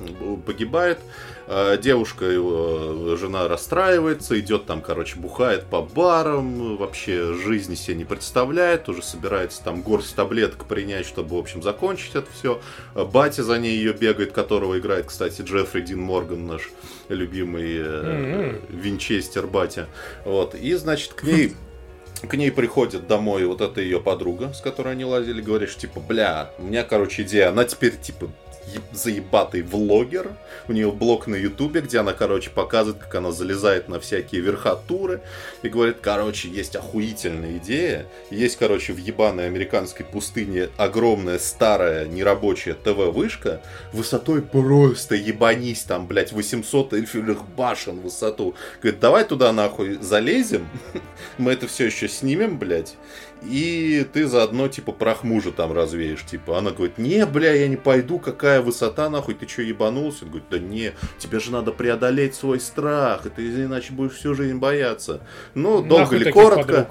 погибает. Девушка, его жена, расстраивается, идет там, короче, бухает по барам, вообще жизни себе не представляет, уже собирается там горсть таблеток принять, чтобы, в общем, закончить это все. Батя за ней ее бегает, которого играет, кстати, Джеффри Дин Морган, наш любимый mm-hmm. Винчестер батя. Вот. И, значит, к ней... К ней приходит домой вот эта ее подруга, с которой они лазили, говоришь, типа, бля, у меня, короче, идея, она теперь, типа, заебатый влогер, у нее блог на ютубе, где она, короче, показывает, как она залезает на всякие верхотуры, и говорит, короче, есть охуительная идея, есть, короче, в ебаной американской пустыне огромная старая нерабочая ТВ-вышка, высотой просто ебанись, там, блядь, восемьсот эльфовых башен в высоту. Говорит, давай туда, нахуй, залезем, мы это все еще снимем, блядь, и ты заодно, типа, прах мужа там развеешь, типа. Она говорит, не, бля, я не пойду, какая высота, нахуй, ты что, ебанулся? Он говорит, да не, тебе же надо преодолеть свой страх, и ты иначе будешь всю жизнь бояться. Ну, долго или коротко.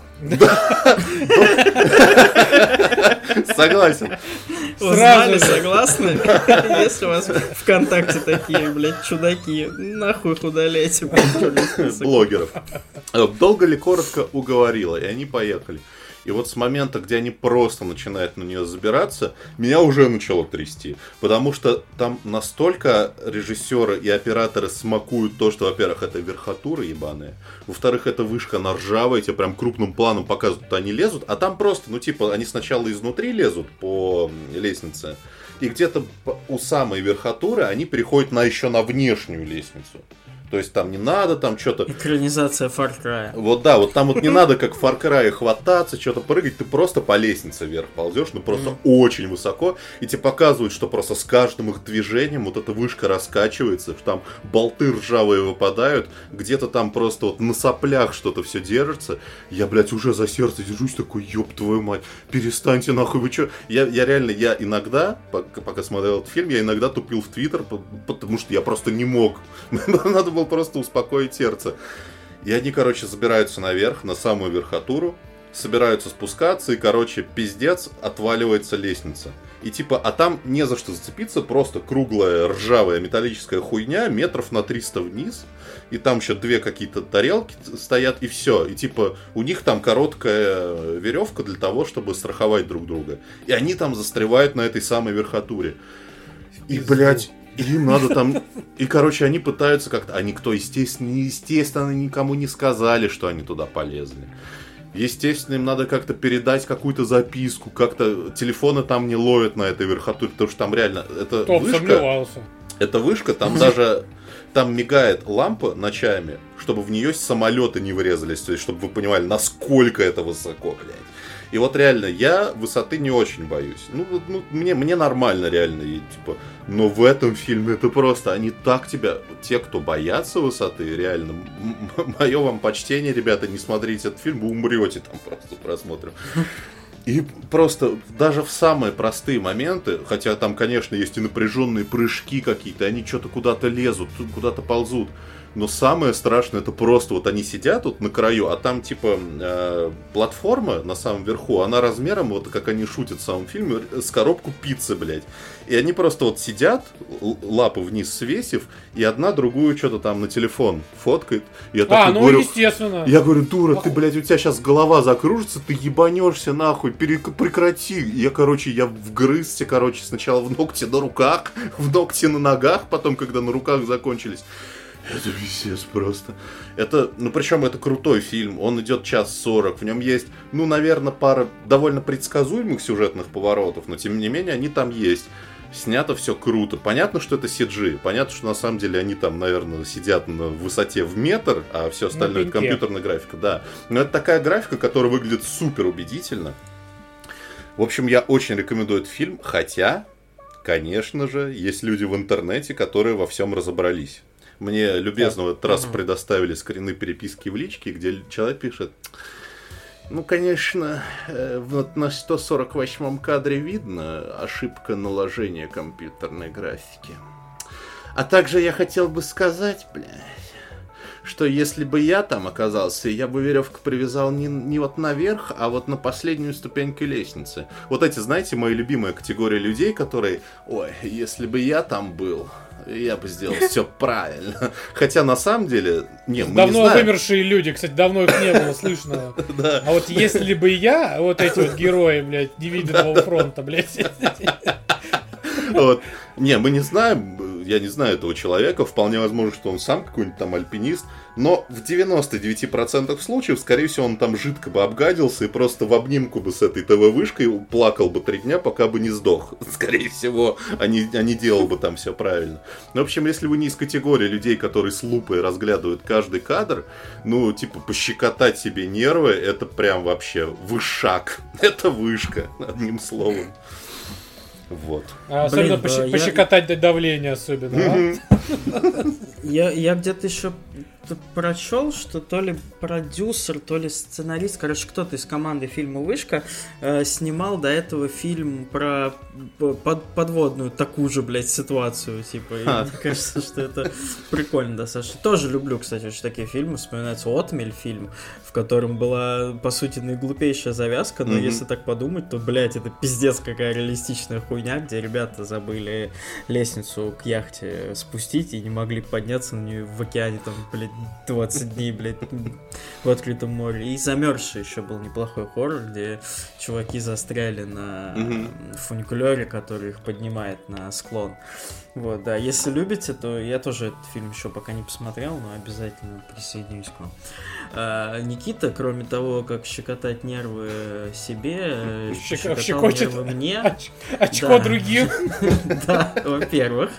Согласен. Узнали, согласны? Если у вас ВКонтакте такие, блядь, чудаки, нахуй их удаляйте. Блогеров. Долго или коротко уговорила, и они поехали. И вот с момента, где они просто начинают на нее забираться, меня уже начало трясти. Потому что там настолько режиссеры и операторы смакуют то, что, во-первых, это верхотура ебаная. Во-вторых, эта вышка, она ржавая, тебе прям крупным планом показывают, что они лезут. А там просто, ну типа, они сначала изнутри лезут по лестнице. И где-то у самой верхотуры они переходят на еще на внешнюю лестницу. То есть там не надо там что-то... Экранизация Far Cry. Вот да, вот там вот не надо как в Far Cry хвататься, что-то прыгать, ты просто по лестнице вверх ползешь, ну просто mm. очень высоко, и тебе показывают, что просто с каждым их движением вот эта вышка раскачивается, что там болты ржавые выпадают, где-то там просто вот на соплях что-то все держится. Я, блядь, уже за сердце держусь, такой, ёб твою мать, перестаньте нахуй, вы чё? Я, я реально, я иногда, пока, пока смотрел этот фильм, я иногда тупил в Твиттер, потому что я просто не мог. Надо было просто успокоить сердце. И они, короче, забираются наверх, на самую верхотуру, собираются спускаться, и, короче, пиздец, отваливается лестница. И типа, а там не за что зацепиться, просто круглая ржавая металлическая хуйня, метров на триста вниз, и там еще две какие-то тарелки стоят, и все. И типа, у них там короткая веревка для того, чтобы страховать друг друга. И они там застревают на этой самой верхотуре. И, блядь, им надо там... И, короче, они пытаются как-то... А никто, естественно, естественно, никому не сказали, что они туда полезли. Естественно, им надо как-то передать какую-то записку, как-то... Телефоны там не ловят на этой верхотуре, потому что там реально... Это Кто вышка... сомневался. Это вышка, там даже... Там мигает лампа ночами, чтобы в нее самолеты не врезались. То есть, чтобы вы понимали, насколько это высоко, блядь. И вот реально, я высоты не очень боюсь. Ну, ну мне, мне нормально реально. И, типа, но в этом фильме это просто, они так тебя... Те, кто боятся высоты, реально, м- мое вам почтение, ребята, не смотрите этот фильм, вы умрете там просто просмотрим. И просто даже в самые простые моменты, хотя там, конечно, есть и напряженные прыжки какие-то, они что-то куда-то лезут, куда-то ползут. Но самое страшное, это просто вот они сидят вот на краю, а там типа э, платформа на самом верху, она размером, вот как они шутят в самом фильме, с коробку пиццы, блядь. И они просто вот сидят, лапы вниз свесив, и одна другую что-то там на телефон фоткает. Я а, ну говорю, естественно. Я говорю, дура, ты, блядь, у тебя сейчас голова закружится, ты ебанешься нахуй, перек- прекрати. Я, короче, я вгрызся, короче, сначала в ногти на руках, в ногти на ногах, потом, когда на руках закончились. Это пиздец просто. Это, ну причем это крутой фильм, он идет час сорок, в нем есть, ну, наверное, пара довольно предсказуемых сюжетных поворотов, но тем не менее они там есть. Снято все круто. Понятно, что это си джи, понятно, что на самом деле они там, наверное, сидят на высоте в метр, а все остальное это компьютерная графика, да. Но это такая графика, которая выглядит супер убедительно. В общем, я очень рекомендую этот фильм, хотя, конечно же, есть люди в интернете, которые во всем разобрались. Мне любезно в этот раз uh-huh. предоставили скрины переписки в личке, где человек пишет: ну, конечно, вот на сто сорок восьмом кадре видно ошибка наложения компьютерной графики. А также я хотел бы сказать, блядь, что если бы я там оказался, я бы веревку привязал не, не вот наверх, а вот на последнюю ступеньку лестницы. Вот эти, знаете, мои любимые категории людей, которые: ой, если бы я там был, я бы сделал все правильно. Хотя на самом деле, не, мы давно не знаем. Вымершие люди, кстати, давно их не было слышно. А вот если бы я, вот эти вот герои, блядь, невиданного фронта, блядь. Вот. Не, мы не знаем, я не знаю этого человека, вполне возможно, что он сам какой-нибудь там альпинист, но в девяносто девять процентов случаев, скорее всего, он там жидко бы обгадился и просто в обнимку бы с этой ТВ-вышкой плакал бы три дня, пока бы не сдох. Скорее всего, а не, а не делал бы там все правильно. В общем, если вы не из категории людей, которые с лупой разглядывают каждый кадр, ну, типа, пощекотать себе нервы, это прям вообще вышак. Это вышка, одним словом. Вот. А особенно Блин, пощ- да, я- пощекотать до давления особенно. а? Я, я где-то еще прочел, что то ли продюсер, то ли сценарист, короче, кто-то из команды фильма «Вышка» э, снимал до этого фильм про под, подводную такую же, блядь, ситуацию, типа, и А. мне кажется, что это прикольно достаточно. Тоже люблю, кстати, очень такие фильмы, вспоминается «Отмель» фильм, в котором была, по сути, наиглупейшая завязка, но Мгм. если так подумать, то, блядь, это пиздец какая реалистичная хуйня, где ребята забыли лестницу к яхте спустить и не могли подняться на нее в океане, там, блядь, двадцать дней, блядь, в открытом море. И «Замерзший» еще был неплохой хоррор, где чуваки застряли на Мгм. фуникулере, который их поднимает на склон. Вот, да, если любите, то я тоже этот фильм еще пока не посмотрел, но обязательно присоединюсь к вам. А, Никита, кроме того, как щекотать нервы себе, э, Щека- щекотал щекочет. нервы мне. Оч- Очко Да. другим. Да, во-первых.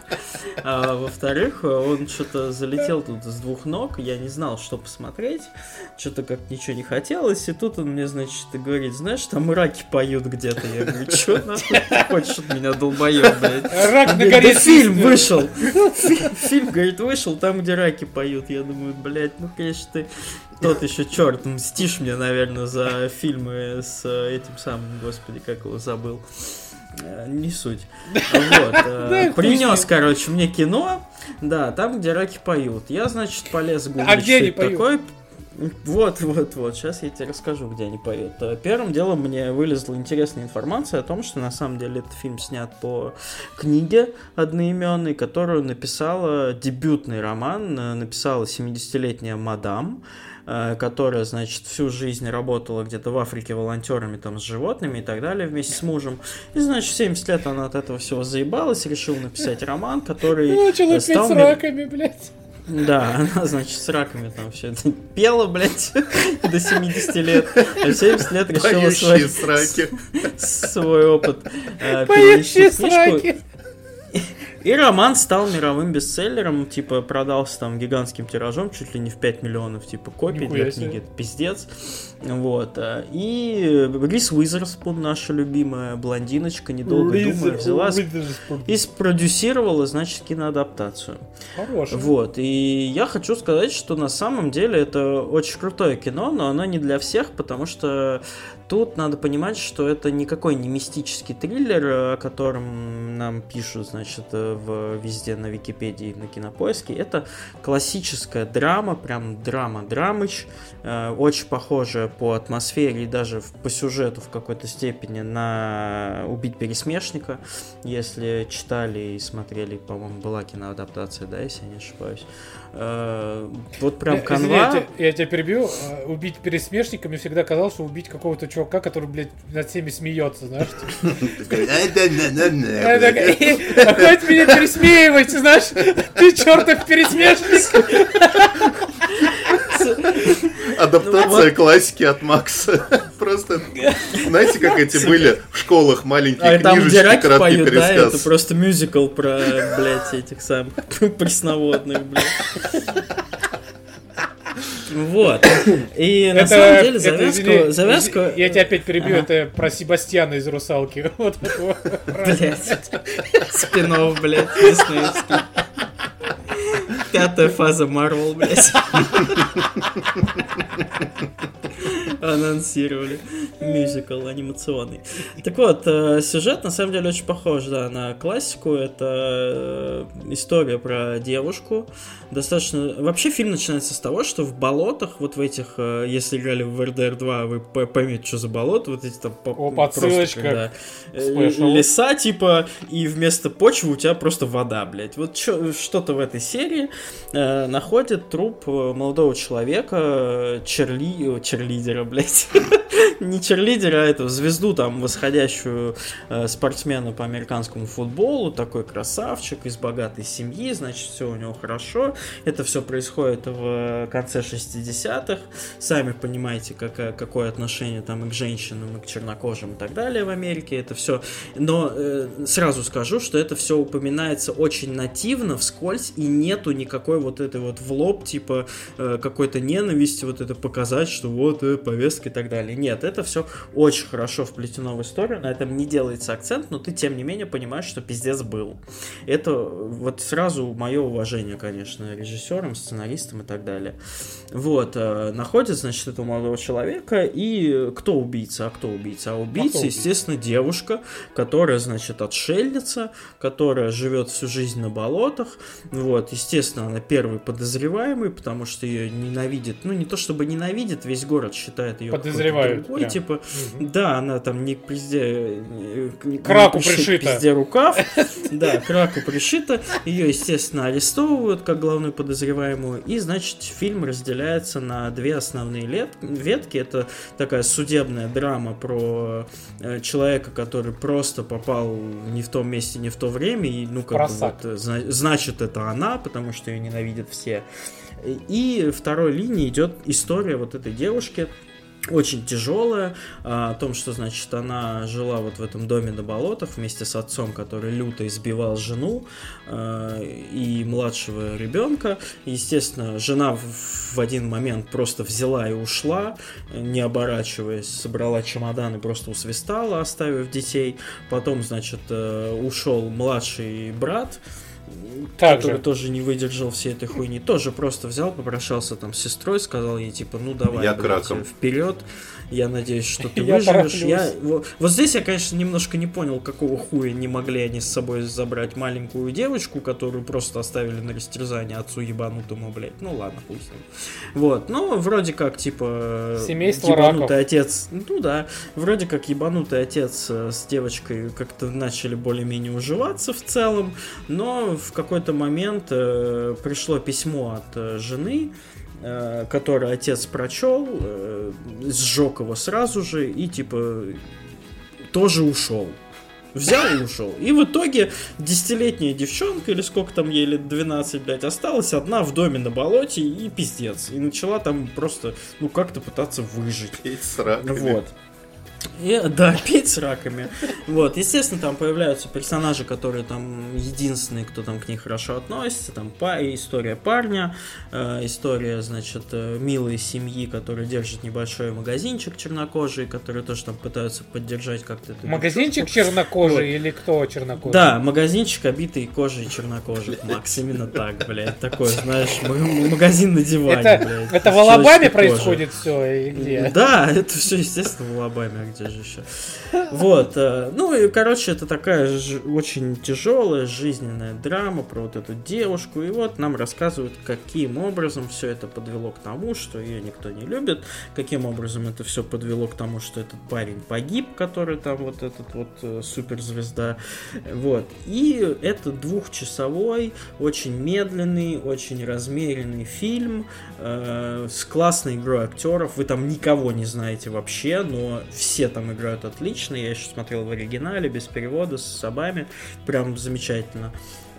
А во-вторых, он что-то залетел тут с двух ног, я не знал, что посмотреть, что-то как ничего не хотелось, и тут он мне, значит, говорит, знаешь, там раки поют где-то. Я говорю, что нахуй ты хочешь от меня, долбоёб, блядь? Рак на Говорит, горе да фильм свистнет. вышел. Фи- Фильм, говорит, вышел, там, где раки поют. Я думаю, блядь, ну, конечно, ты тот еще черт, мстишь мне, наверное, за фильмы с э, этим самым, господи, как его забыл. Э, Не суть. Вот. э, Да, хуй с Принес, ним. короче, мне кино. Да, там, где раки поют. Я, значит, полез гуглить, А где что они это поют? такое. Вот, вот, вот. Сейчас я тебе расскажу, где они поют. Э, Первым делом мне вылезла интересная информация о том, что на самом деле этот фильм снят по книге одноименной, которую написала дебютный роман, э, написала семидесятилетняя мадам, э, которая, значит, всю жизнь работала где-то в Африке волонтерами там с животными и так далее вместе с мужем. И, значит, в семьдесят лет она от этого всего заебалась, решила написать роман, который Начала э, петь стал с ми- раками, блядь. Да, она, значит, с раками там все это пела, блядь, до семидесяти лет. А в семьдесят лет решила Поющие свой, сраки. свой опыт э, Поющие перевести в книжку. сраки. И роман стал мировым бестселлером, типа, продался там гигантским тиражом, чуть ли не в пять миллионов, типа, копий Нихуя для себе. книги, это пиздец. Вот. а, И Риз Уизерспун, наша любимая блондиночка, недолго думая, взяла и спродюсировала, значит, киноадаптацию. Хороший. Вот, и я хочу сказать, что на самом деле это очень крутое кино, но оно не для всех, потому что тут надо понимать, что это никакой не мистический триллер, о котором нам пишут, значит, в, везде на Википедии, на Кинопоиске. Это классическая драма, прям драма-драмыч, э, очень похожая по атмосфере и даже в- по сюжету в какой-то степени на «Убить пересмешника». Если читали и смотрели, по-моему, была киноадаптация, да, если я не ошибаюсь. Э, вот прям Э, канва. извини, я, тебя- я тебя перебью. Э, Убить пересмешника, мне всегда казалось, что убить какого-то чувака, который, блядь, над всеми смеется, знаешь. Я такая, «А хватит меня пересмеивать, знаешь, ты чертов пересмешник. Адаптация классики от Макса. Просто, знаете, как эти были в школах маленькие А там, где книжечки, раки краткий поют, да, это пересказ. просто мюзикл про, блядь, этих самых пресноводных, блядь. Вот. И на Это- самом деле это, завязку... извини, завязку... Я тебя опять перебью, Ага. это про Себастьяна из «Русалки». Вот такого. Блядь. Спин-офф, блядь, диснеевский. Пятая фаза Марвел, блядь. анонсировали. Мюзикл анимационный. Так вот, сюжет на самом деле очень похож, да, на классику. Это история про девушку. Достаточно... Вообще фильм начинается с того, что в болотах, вот в этих, если играли в эр дэ эр два, вы поймете, что за болото, вот эти там... О, подсылочка. Леса, типа, и вместо почвы у тебя просто вода, блядь. Вот чё, что-то в этой серии э, находит труп молодого человека, черли... черлидера, блядь. Не черлидера, а эту звезду там, восходящую э, спортсмена по американскому футболу, такой красавчик, из богатой семьи, значит, все у него хорошо. Это все происходит в конце шестидесятых. Сами понимаете, какое, какое отношение там и к женщинам, и к чернокожим и так далее в Америке. Это все. Но э, сразу скажу, что это все упоминается очень нативно, вскользь, и нету никакой вот этой вот в лоб, типа э, какой-то ненависти, вот это показать, что вот э, повестка и так далее. Нет, это все очень хорошо вплетено в историю, на этом не делается акцент, но ты, тем не менее, понимаешь, что пиздец был. Это вот сразу мое уважение, конечно, режиссерам, сценаристам и так далее. Вот, э, находит, значит, этого молодого человека, и кто убийца? А кто убийца? А убийца, а естественно, девушка, которая, значит, отшельница, которая живет всю жизнь на болотах. Вот, естественно, она первый подозреваемый, потому что ее ненавидит, ну, не то чтобы ненавидит, весь город считает ее подозревают, другой, типа, угу. Да, она там не пизде... К раку пришита. Пизде рукав. Да, к раку пришита. Ее, естественно, арестовывают как главную подозреваемую. И, значит, фильм разделяется на две основные лет... ветки. Это такая судебная драма про человека, который просто попал не в том месте, не в то время. И, ну, как Просак. бы вот, значит, это она, потому что ее ненавидят все. И второй линии идет история вот этой девушки, очень тяжелая, о том, что, значит, она жила вот в этом доме на болотах вместе с отцом, который люто избивал жену э, и младшего ребенка. Естественно, жена в, в один момент просто взяла и ушла, не оборачиваясь, собрала чемодан и просто усвистала, оставив детей. Потом, значит, э, ушел младший брат, так который же. Тоже не выдержал всей этой хуйни, тоже просто взял, попрощался там с сестрой, сказал ей, типа, ну давай, я блядь, вперед, я надеюсь, что ты выживешь. Я, вот, вот здесь я, конечно, немножко не понял, какого хуя не могли они с собой забрать маленькую девочку, которую просто оставили на растерзание отцу ебанутому, блядь, ну ладно, хуй с ним. Вот, ну, вроде как, типа, семейство ебанутый раков. Отец, ну да, вроде как ебанутый отец с девочкой как-то начали более-менее уживаться в целом, но в какой-то момент э, пришло письмо от э, жены, э, которое отец прочел, э, сжег его сразу же и типа тоже ушел. Взял и ушел. И в итоге десятилетняя девчонка, или сколько там ей лет, двенадцать, блядь, осталась одна в доме на болоте и пиздец. И начала там просто, ну, как-то пытаться выжить. Петь с раками. Вот. И, да, петь с раками. Вот, естественно, там появляются персонажи, которые там единственные, кто там к ней хорошо относится. Там па- история парня, э, история, значит, э, милой семьи, которая держит небольшой магазинчик чернокожий, которые тоже там пытаются поддержать как-то эту магазинчик чернокожий вот. Или кто чернокожий? Да, магазинчик, обитый кожей чернокожих. Макс, именно так, блядь. Такой, знаешь, магазин на диване, это, блядь. Это в Алабаме происходит все? И где? Да, это все, естественно, в Алабаме. Где же еще? Вот, ну и, короче, это такая ж- очень тяжелая жизненная драма про вот эту девушку, и вот нам рассказывают, каким образом все это подвело к тому, что ее никто не любит, каким образом это все подвело к тому, что этот парень погиб, который там вот этот вот э, суперзвезда, вот, и это двухчасовой, очень медленный, очень размеренный фильм э, с классной игрой актеров, вы там никого не знаете вообще, но все там играют отлично. Я еще смотрел в оригинале, без перевода, с собами. Прям замечательно.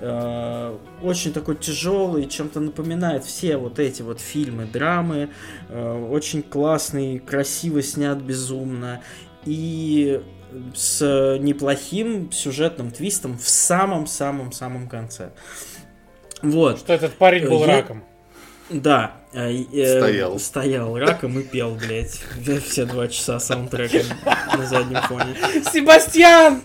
Очень такой тяжелый, чем-то напоминает все вот эти вот фильмы, драмы. Очень классный, красиво снят, безумно. И с неплохим сюжетным твистом в самом-самом-самом конце. Вот. Что этот парень был Я... раком. Да, э, э, стоял. стоял раком и пел, блядь, все два часа саундтреком на заднем фоне. Себастьян!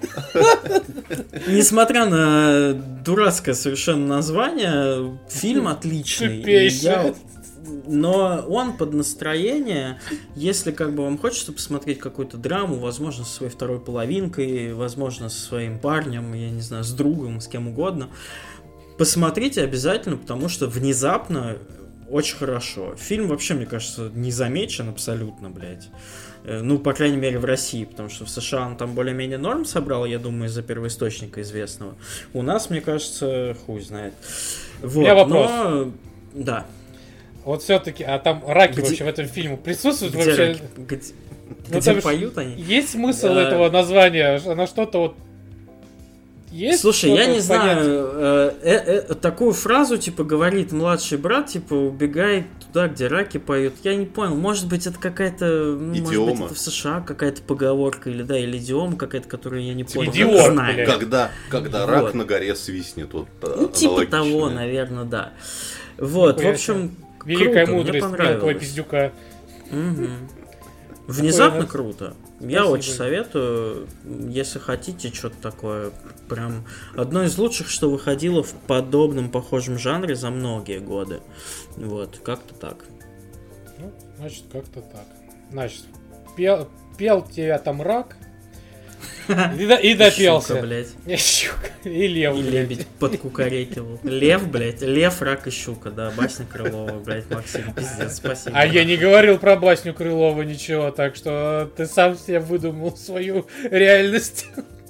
Несмотря на дурацкое совершенно название, фильм отличный. Я, Но он под настроение, если как бы вам хочется посмотреть какую-то драму, возможно, со своей второй половинкой, возможно, со своим парнем, я не знаю, с другом, с кем угодно, посмотрите обязательно, потому что внезапно очень хорошо. Фильм вообще, мне кажется, не замечен абсолютно, блядь. Ну, по крайней мере, в России, потому что в США он там более-менее норм собрал, я думаю, из-за первоисточника известного. У нас, мне кажется, хуй знает. Вот, У меня вопрос. Но... Да. Вот все-таки, а там раки Где... вообще в этом фильме присутствуют Где вообще? Раки? Где, ну, где поют они? Есть смысл да. этого названия? Она что-то вот есть? Слушай, я не понять? знаю, э, э, э, такую фразу, типа, говорит младший брат, типа, убегай туда, где раки поют. Я не понял, может быть, это какая-то, ну, может быть, это в США какая-то поговорка, или, да, или идиома какая-то, которую я не понял. Идиот, знаю. Когда, когда вот. Рак на горе свистнет, вот ну, типа того, наверное, да. Вот, Нихуя в общем, великая круто, мудрость мне понравилось. мелкого пиздюка. Угу. Внезапно Такое, круто. Спасибо. Я очень советую, если хотите что-то такое, прям одно из лучших, что выходило в подобном похожем жанре за многие годы. Вот, как-то так. Ну, значит, как-то так. Значит, пел, пел тебя там рак, и, и допелся. Щука, блядь. Щука. И лев, И блядь. лебедь подкукарекивал. Лев, блядь. Лев, рак и щука, да. Басня Крылова, блядь, Максим, пиздец, спасибо. А я не говорил про басню Крылова ничего, так что ты сам себе выдумал свою реальность.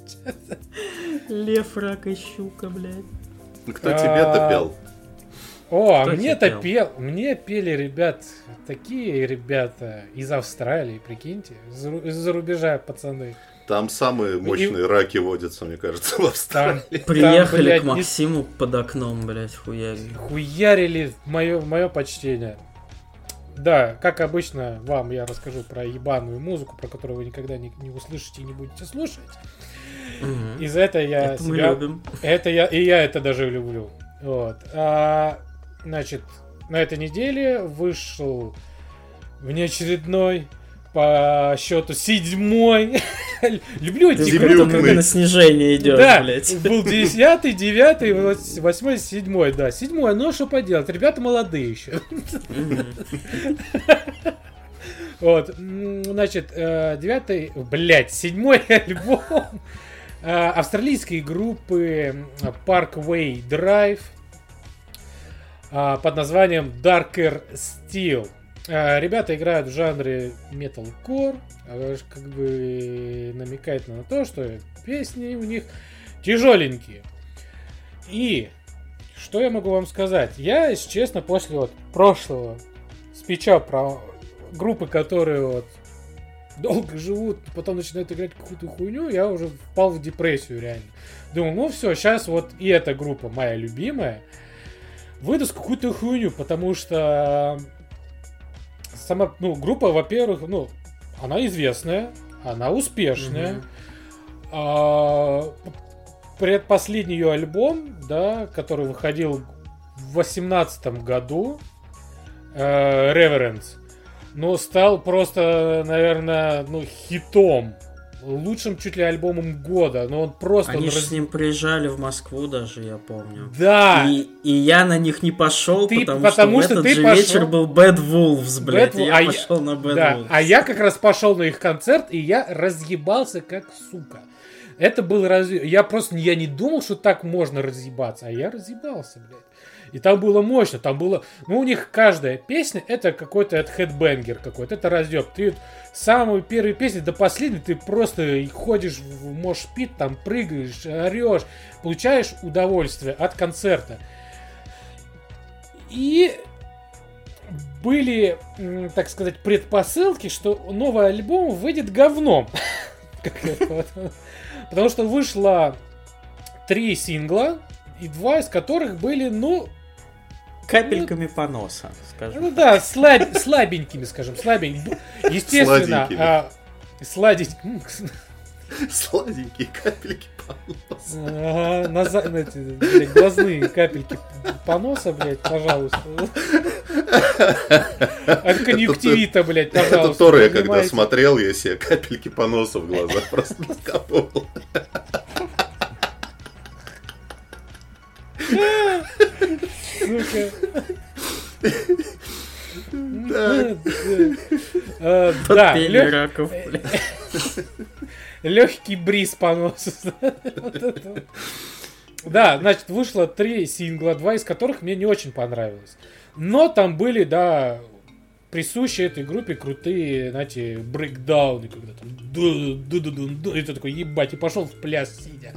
Лев, рак и щука, блядь. Кто тебе-то пел? О, а Кто мне-то тебе пел, мне пели ребят, такие ребята из Австралии, прикиньте, из-за рубежа пацаны. Там самые мощные и... раки водятся, мне кажется, в Австралии. Там, Приехали там, блядь, к не... Максиму под окном, блядь, хуярили. Хуярили, мое, мое почтение. Да, как обычно, вам я расскажу про ебаную музыку, про которую вы никогда не, не услышите и не будете слушать. Угу. И за это я это себя... мы любим. Это я... И я это даже люблю. Вот. А, значит, на этой неделе вышел внеочередной по счету седьмой. Люблю эти группы, когда на снижение идет, да, блядь. Был десятый, девятый, восьмой, седьмой, да. Седьмой, ну что поделать, ребята молодые еще. Вот, значит, девятый, блядь, седьмой альбом австралийской группы Parkway Drive под названием Darker Steel. Ребята играют в жанре metalcore, как бы намекает на то, что песни у них тяжеленькие. И что я могу вам сказать? Я, если честно, после вот прошлого спича про группы, которые вот долго живут, потом начинают играть какую-то хуйню, я уже впал в депрессию реально. Думаю, ну все, сейчас вот и эта группа, моя любимая, выдаст какую-то хуйню, потому что сама, ну, группа, во-первых, ну, она известная, она успешная. Mm-hmm. А, предпоследний ее альбом, да, который выходил в восемнадцатом году, э, Reverence, ну, стал просто, наверное, ну, хитом. Лучшим чуть ли альбомом года, но он просто... Они он же раз... с ним приезжали в Москву даже, я помню. Да! И, и я на них не пошел, ты, потому, потому что, что в этот ты же пошел... вечер был Bad Wolves, блядь, Bad... и я а пошел я... на Bad да. Wolves. А я как раз пошел на их концерт, и я разъебался как сука. Это был раз... Я просто я не думал, что так можно разъебаться, а я разъебался, блядь. И там было мощно, там было... Ну, у них каждая песня, это какой-то это хедбэнгер какой-то, это разъеб. Ты с самой первой песни до последней ты просто ходишь в мошпит, там прыгаешь, орешь, получаешь удовольствие от концерта. И были, так сказать, предпосылки, что новый альбом выйдет говном. Потому что вышло три сингла, и два из которых были, ну... Капельками ну, поноса, скажем. Ну да, слаб, слабенькими, скажем, слабенькими. Естественно, а, сладенькими. Сладенькие капельки поноса. Ага, наза... эти, блядь, глазные капельки поноса, блядь, пожалуйста. От конъюнктивита, блядь, пожалуйста. Это Тора, я когда смотрел, я себе капельки поноса в глаза просто накапывал. Сука. Да, легкий бриз по носу. Да, значит, вышло три сингла, два из которых мне не очень понравилось. Но там были, да, присущие этой группе крутые, знаете, брейкдауны, когда там ду-ду-ду-ду-ду, и ты такой, ебать, и пошел в пляс, сидя.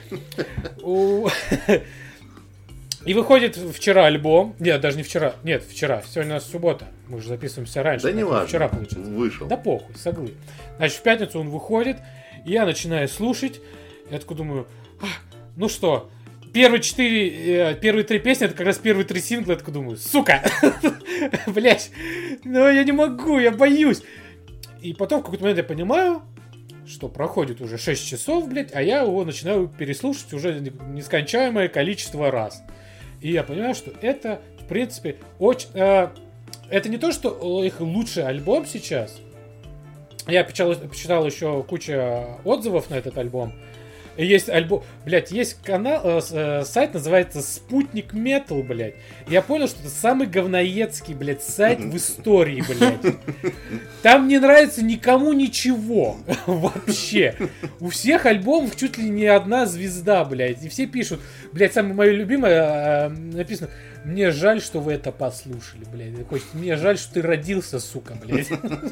И выходит вчера альбом. Нет, даже не вчера. Нет, вчера. Сегодня у нас суббота. Мы же записываемся раньше. Да не важно. Вчера, получается. Вышел. Да похуй, соглы. Значит, в пятницу он выходит. И я начинаю слушать. Я такой думаю, а, ну что, первые четыре, э, первые три песни, это как раз первые три сингла. Я такой думаю, сука! Блять, ну я не могу, я боюсь. И потом в какой-то момент я понимаю, что проходит уже шесть часов, блядь, а я его начинаю переслушивать уже нескончаемое количество раз. И я понимаю, что это, в принципе, очень... Э, это не то, что их лучший альбом сейчас. Я почитал, почитал еще кучу отзывов на этот альбом. И есть альбом... Блядь, есть канал... Э, сайт, называется Спутник Метал, блядь. И я понял, что это самый говноедский, блядь, сайт в истории, блядь. Там не нравится никому ничего. Вообще. У всех альбомов чуть ли не одна звезда, блядь. И все пишут... Блядь, самое мое любимое э, написано... Мне жаль, что вы это послушали, блядь. Мне жаль, что ты родился, сука, блядь.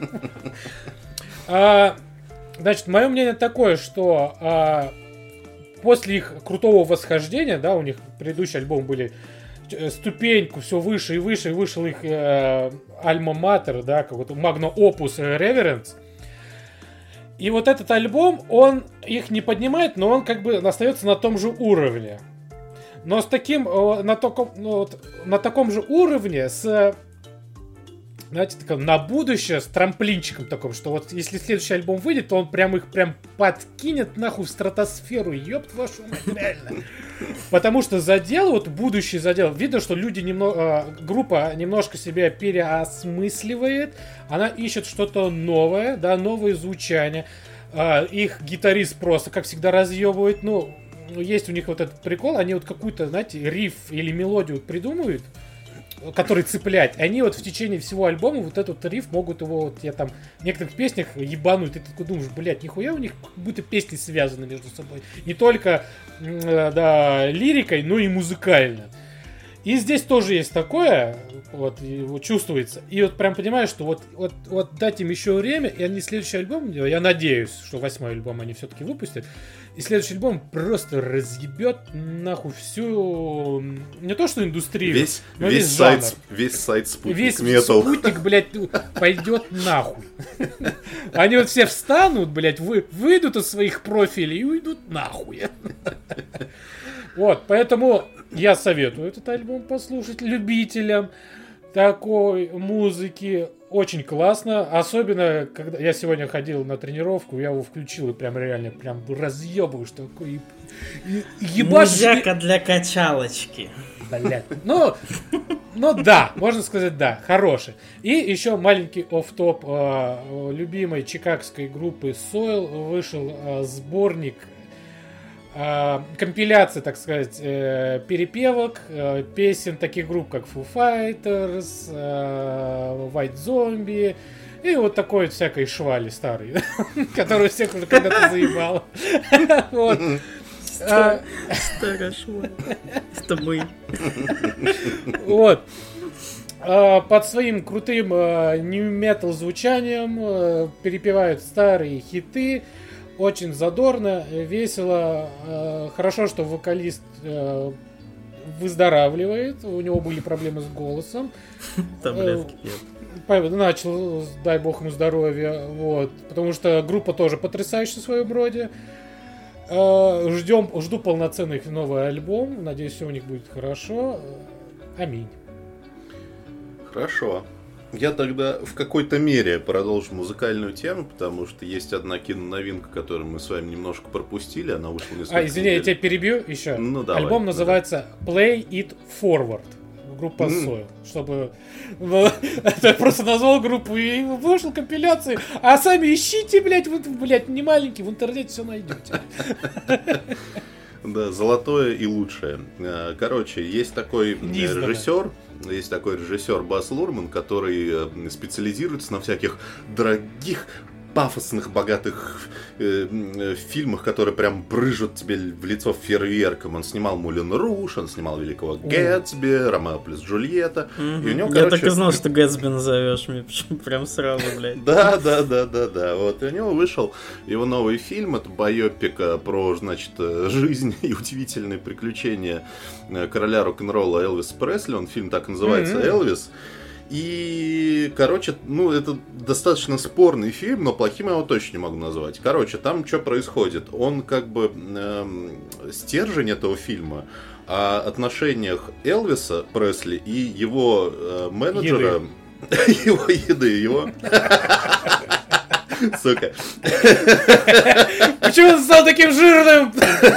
а, значит, мое мнение такое, что а, после их крутого восхождения, да, у них предыдущие альбомы были ступеньку все выше и выше, и вышел их э, Alma Mater, да, какой-то Magna Opus Reverence. И вот этот альбом, он их не поднимает, но он как бы остается на том же уровне. Но с таким, на таком, ну, вот, на таком же уровне, с, знаете, таком, на будущее, с трамплинчиком таком, что вот если следующий альбом выйдет, то он прям их прям подкинет нахуй в стратосферу, ёб вашу мать, реально. Потому что задел, вот будущий задел, видно, что люди немного, группа немножко себя переосмысливает, она ищет что-то новое, да, новое звучание. Их гитарист просто, как всегда, разъебывает, ну, есть у них вот этот прикол, они вот какую-то, знаете, риф или мелодию придумывают, который цеплять. Они вот в течение всего альбома вот этот риф могут его, вот я там в некоторых песнях ебануть, и ты такой думаешь, блядь, нихуя у них как будто песни связаны между собой. Не только, да, лирикой, но и музыкально. И здесь тоже есть такое, вот, вот чувствуется. И вот прям понимаешь, что вот, вот, вот дать им еще время, и они следующий альбом, я надеюсь, что восьмой альбом они все-таки выпустят, и следующий альбом просто разъебет нахуй всю, не то что индустрию, весь, но весь, весь сайт, жанр. Весь сайт Спутник Весь Метал. Спутник, блядь, пойдет нахуй. Они вот все встанут, блядь, вы, выйдут из своих профилей и уйдут нахуй. Вот, поэтому я советую этот альбом послушать любителям такой музыки. Очень классно. Особенно, когда я сегодня ходил на тренировку, я его включил и прям реально прям разъебываю, что такое ебашь. Музыка для качалочки. Блядь. Ну, ну да, можно сказать, да, хороший. И еще маленький офф-топ э, любимой чикагской группы Soil вышел э, сборник, э, компиляция, так сказать, э, перепевок, э, песен таких групп, как Foo Fighters, э, White Zombie и вот такой вот всякой швали старой, которую всех уже когда-то заебало. Вот. Старая шваль. Это мы. Вот. Под своим крутым нью-метал звучанием перепевают старые хиты. Очень задорно, весело. Хорошо, что вокалист выздоравливает. У него были проблемы с голосом. Таблетки пьет. Начал, дай бог ему здоровья. Вот. Потому что группа тоже потрясающая в своем роде. Ждем, жду полноценный новый альбом. Надеюсь, все у них будет хорошо. Аминь. Хорошо. Я тогда в какой-то мере продолжу музыкальную тему, потому что есть одна киноновинка, которую мы с вами немножко пропустили. Она вышла несколько А, извини, недель. я тебя перебью еще. Ну, давай, альбом давай. называется Play It Forward. Группа mm. Soil. Чтобы... Это просто назвал группу и вышел компиляции. А сами ищите, блядь, вот, блядь, не маленький, в интернете все найдете. Да, золотое и лучшее. Короче, есть такой Неизданное. режиссер, есть такой режиссер Бас Лурман, который специализируется на всяких дорогих, пафосных, богатых э, фильмах, которые прям брыжут тебе в лицо фейерверком. Он снимал Мулен Руж, он снимал Великого Гэтсби, Ромео плюс Джульетта. Мгм. И у него, Я короче, так и знал, что Гэтсби назовешь мне прям сразу, блядь. Да, да, да, да, да. Вот и у него вышел его новый фильм. Это байопик э, про, значит, э, жизнь и удивительные приключения э, короля рок-н-ролла Элвиса Пресли. Он фильм так и называется, Мгм. Элвис. И, короче, ну, это достаточно спорный фильм, но плохим я его точно не могу назвать. Короче, там что происходит? Он как бы эм, стержень этого фильма о отношениях Элвиса Пресли и его э, менеджера, его еды, его... Сука. Почему он стал таким жирным?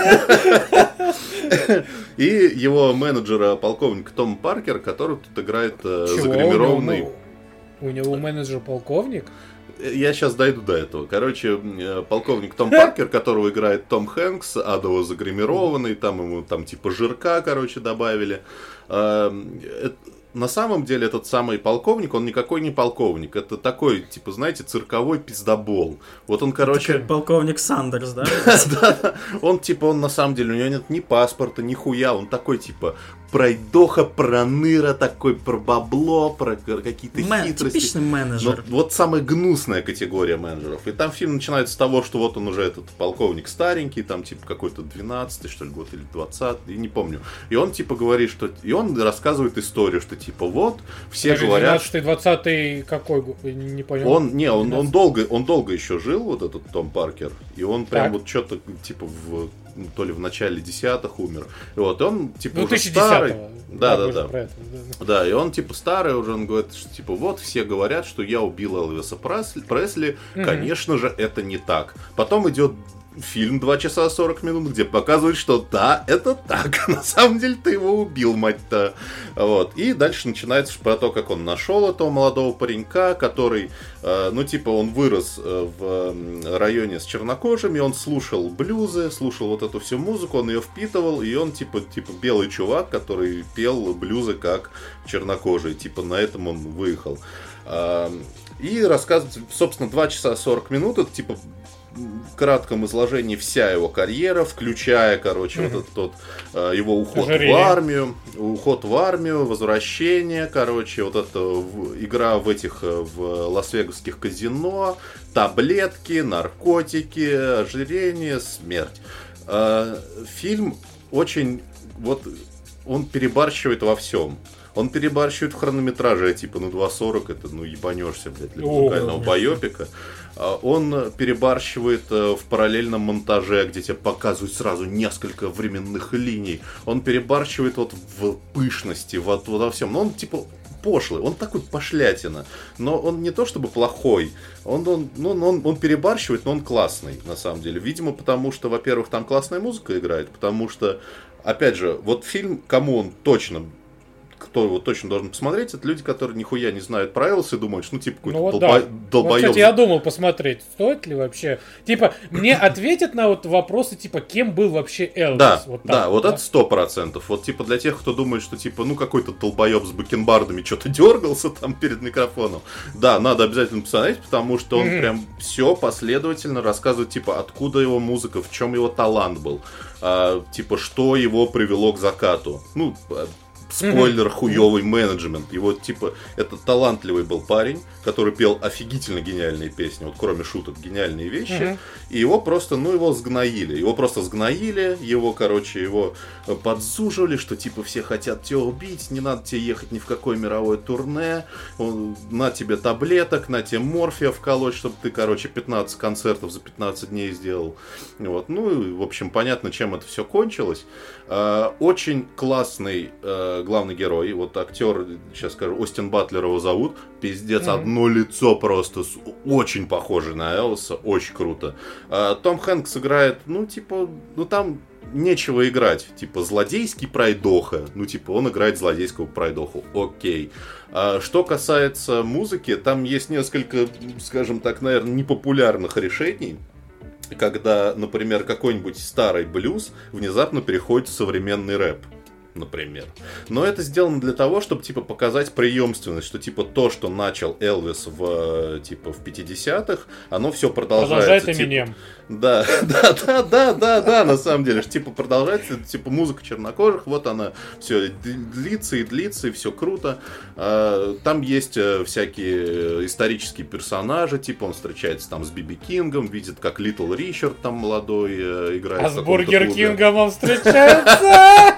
И его менеджера, полковник Том Паркер, который тут играет э, Чего? загримированный... У него менеджер полковник? Я сейчас дойду до этого. Короче, э, полковник Том Паркер, которого играет Том Хэнкс, адово загримированный, там ему там типа жирка, короче, добавили. Э, это- На самом деле этот самый полковник, он никакой не полковник. Это такой, типа, знаете, цирковой пиздобол. Вот он, короче... Как полковник Сандерс, да? Да-да. Он, типа, он на самом деле, у него нет ни паспорта, ни хуя. Он такой, типа, пройдоха, проныра, такой про бабло, про какие-то Мэн- хитрости. Типичный Но менеджер. вот самая гнусная категория менеджеров. И там фильм начинается с того, что вот он уже этот полковник старенький, там типа какой-то двенадцатый, что ли, год или двадцатый, не помню. И он типа говорит, что... И он рассказывает историю, что типа вот, все говорят... двенадцатый, двадцатый какой год? Я Не понял. Он, не, он, он, двенадцатый. долго, он долго еще жил, вот этот Том Паркер, и он прям Так. вот что-то, типа, в, ну, то ли в начале десятых умер. И вот и он, типа, Ну, уже тысяча десятого. старый. Да, да, мы же да. про это, да. Да, и он, типа, старый уже, он говорит, что, типа, вот, все говорят, что я убил Элвиса Пресли, Пресли. Мгм. Конечно же, это не так. Потом идет фильм два часа сорок минут, где показывают, что да, это так. На самом деле ты его убил, мать-то. Вот. И дальше начинается про то, как он нашел этого молодого паренька, который, э, ну, типа, он вырос э, в э, районе с чернокожими, он слушал блюзы, слушал вот эту всю музыку, он ее впитывал, и он, типа, типа белый чувак, который пел блюзы как чернокожий. Типа, на этом он выехал. А, и рассказывает, собственно, два часа сорок минут, это, типа, в кратком изложении вся его карьера, включая, короче, Мгм. вот этот вот, э, его уход Ожирение. в армию, уход в армию, возвращение, короче, вот эта в- игра в этих э, в лас-вегасских казино, таблетки, наркотики, ожирение, смерть. Э, Фильм очень, вот, он перебарщивает во всем. Он перебарщивает в хронометраже, типа, ну, два сорок, это, ну, ебанешься, блядь, для О, музыкального конечно. байопика. А Он перебарщивает э, в параллельном монтаже, где тебе показывают сразу несколько временных линий. Он перебарщивает вот в пышности, вот, вот во всем. Но он, типа, пошлый, он такой пошлятина. Но он не то чтобы плохой, он, он, ну, он, он перебарщивает, но он классный, на самом деле. Видимо, потому что, во-первых, там классная музыка играет, потому что, опять же, вот фильм, кому он точно... кто его точно должен посмотреть, это люди, которые нихуя не знают про Элвиса и думают, что, ну, типа, какой-то Ну вот долбо- да. Вот, долбоёб. кстати, я думал посмотреть, стоит ли вообще. Типа, мне ответят на вот вопросы, типа, кем был вообще Элвис. Да, Вот так да, вот да? это сто процентов. Вот, типа, для тех, кто думает, что, типа, ну, какой-то долбоеб с бакенбардами что-то дергался там перед микрофоном. Да, надо обязательно посмотреть, потому что он Мгм. прям все последовательно рассказывает, типа, откуда его музыка, в чем его талант был. А, типа, что его привело к закату. Ну, спойлер, хуёвый менеджмент. Его, типа, это талантливый был парень, который пел офигительно гениальные песни, вот кроме шуток, гениальные вещи. Мгм. И его просто, ну, его сгноили. Его просто сгноили, его, короче, его э, подзуживали, что, типа, все хотят тебя убить, не надо тебе ехать ни в какое мировое турне, он, на тебе таблеток, на тебе морфия вколоть, чтобы ты, короче, пятнадцать концертов за пятнадцать дней сделал. Вот. Ну, и, в общем, понятно, чем это все кончилось. Э, Очень классный э, главный герой, вот актер, сейчас скажу, Остин Батлер его зовут, пиздец, Мгм. одно лицо просто с- очень похоже на Элвиса, очень круто. А, Том Хэнкс играет, ну, типа, ну, там нечего играть, типа, злодейский пройдоха, ну, типа, он играет злодейского пройдоху, окей. А, что касается музыки, там есть несколько, скажем так, наверное, непопулярных решений. когда, например, какой-нибудь старый блюз внезапно переходит в современный рэп. Например. Но это сделано для того, чтобы, типа, показать преемственность, что, типа, то, что начал Элвис в, типа, в пятидесятых, оно все продолжается. Продолжает Эминем. Типа, да, да, да, да, да, да, на самом деле, типа, продолжается, типа, музыка чернокожих, вот она все длится и длится, и все круто. Там есть всякие исторические персонажи, типа, он встречается там с Биби Кингом, видит, как Литл Ричард там молодой играет. А с Бургер Кингом он встречается!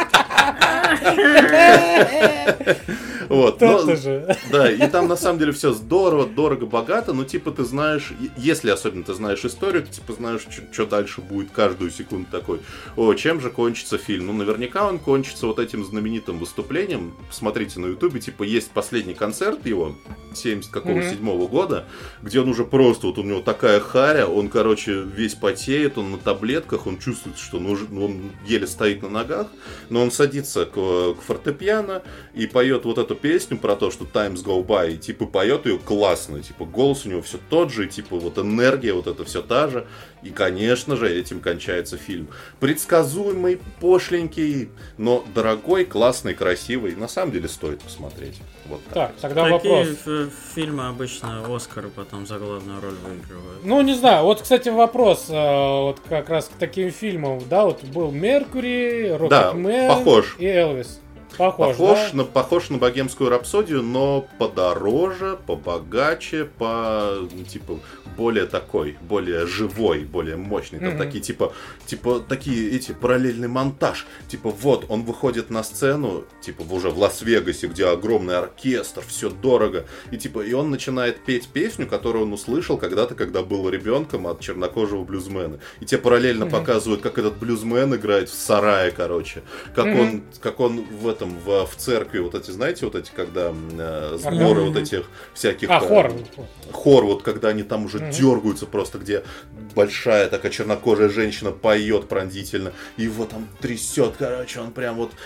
Вот, но, да, и там на самом деле все здорово, дорого, богато, но типа ты знаешь, если особенно ты знаешь историю, ты типа знаешь, что дальше будет каждую секунду такой. О, чем же кончится фильм? Ну, наверняка он кончится вот этим знаменитым выступлением. Посмотрите на ютубе, типа есть последний концерт его, семьдесят какого седьмого года, где он уже просто, вот у него такая харя, он, короче, весь потеет, он на таблетках, он чувствует, что он, уже, он еле стоит на ногах, но он садится к, к фортепиано и поет вот эту песню про то, что times go by, и типа поет ее классно, типа голос у него все тот же, и типа вот энергия вот это все та же, и конечно же этим кончается фильм. Предсказуемый, пошленький, но дорогой, классный, красивый, на самом деле стоит посмотреть. Вот так. Так, тогда Такие вопрос. ф- фильмы обычно Оскары потом за главную роль выигрывают. Ну, не знаю, вот, кстати, вопрос, а, вот как раз к таким фильмам, да, вот был Меркьюри, Да, Рокетмен похож. и Элвис. Похож, Похож, да? на, похож на богемскую рапсодию, но подороже, побогаче, по, ну, типа, более такой, более живой, более мощный. Там Mm-hmm. такие, типа, типа, такие, эти, параллельный монтаж. Типа, вот, он выходит на сцену, типа, уже в Лас-Вегасе, где огромный оркестр, все дорого. И, типа, и он начинает петь песню, которую он услышал когда-то, когда был ребенком от чернокожего блюзмена. И тебе параллельно mm-hmm. показывают, как этот блюзмен играет в сарае, короче. Как mm-hmm. он, как он в этом В, в церкви, вот эти, знаете, вот эти, когда э, сборы Mm-hmm. вот этих всяких... А, хор. Хор, вот когда они там уже Mm-hmm. дергаются просто, где большая такая чернокожая женщина поет пронзительно, и его там трясет, короче, он прям вот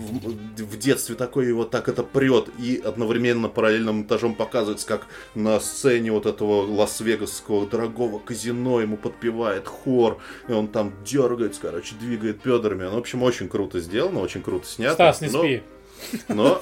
в, в детстве такой его так это прет, и одновременно параллельным монтажом показывается, как на сцене вот этого лас-вегасского дорогого казино ему подпевает хор, и он там дергается, короче, двигает бедрами. Ну, в общем, очень круто сделано, очень круто снято. Стас, не но... спи. Но,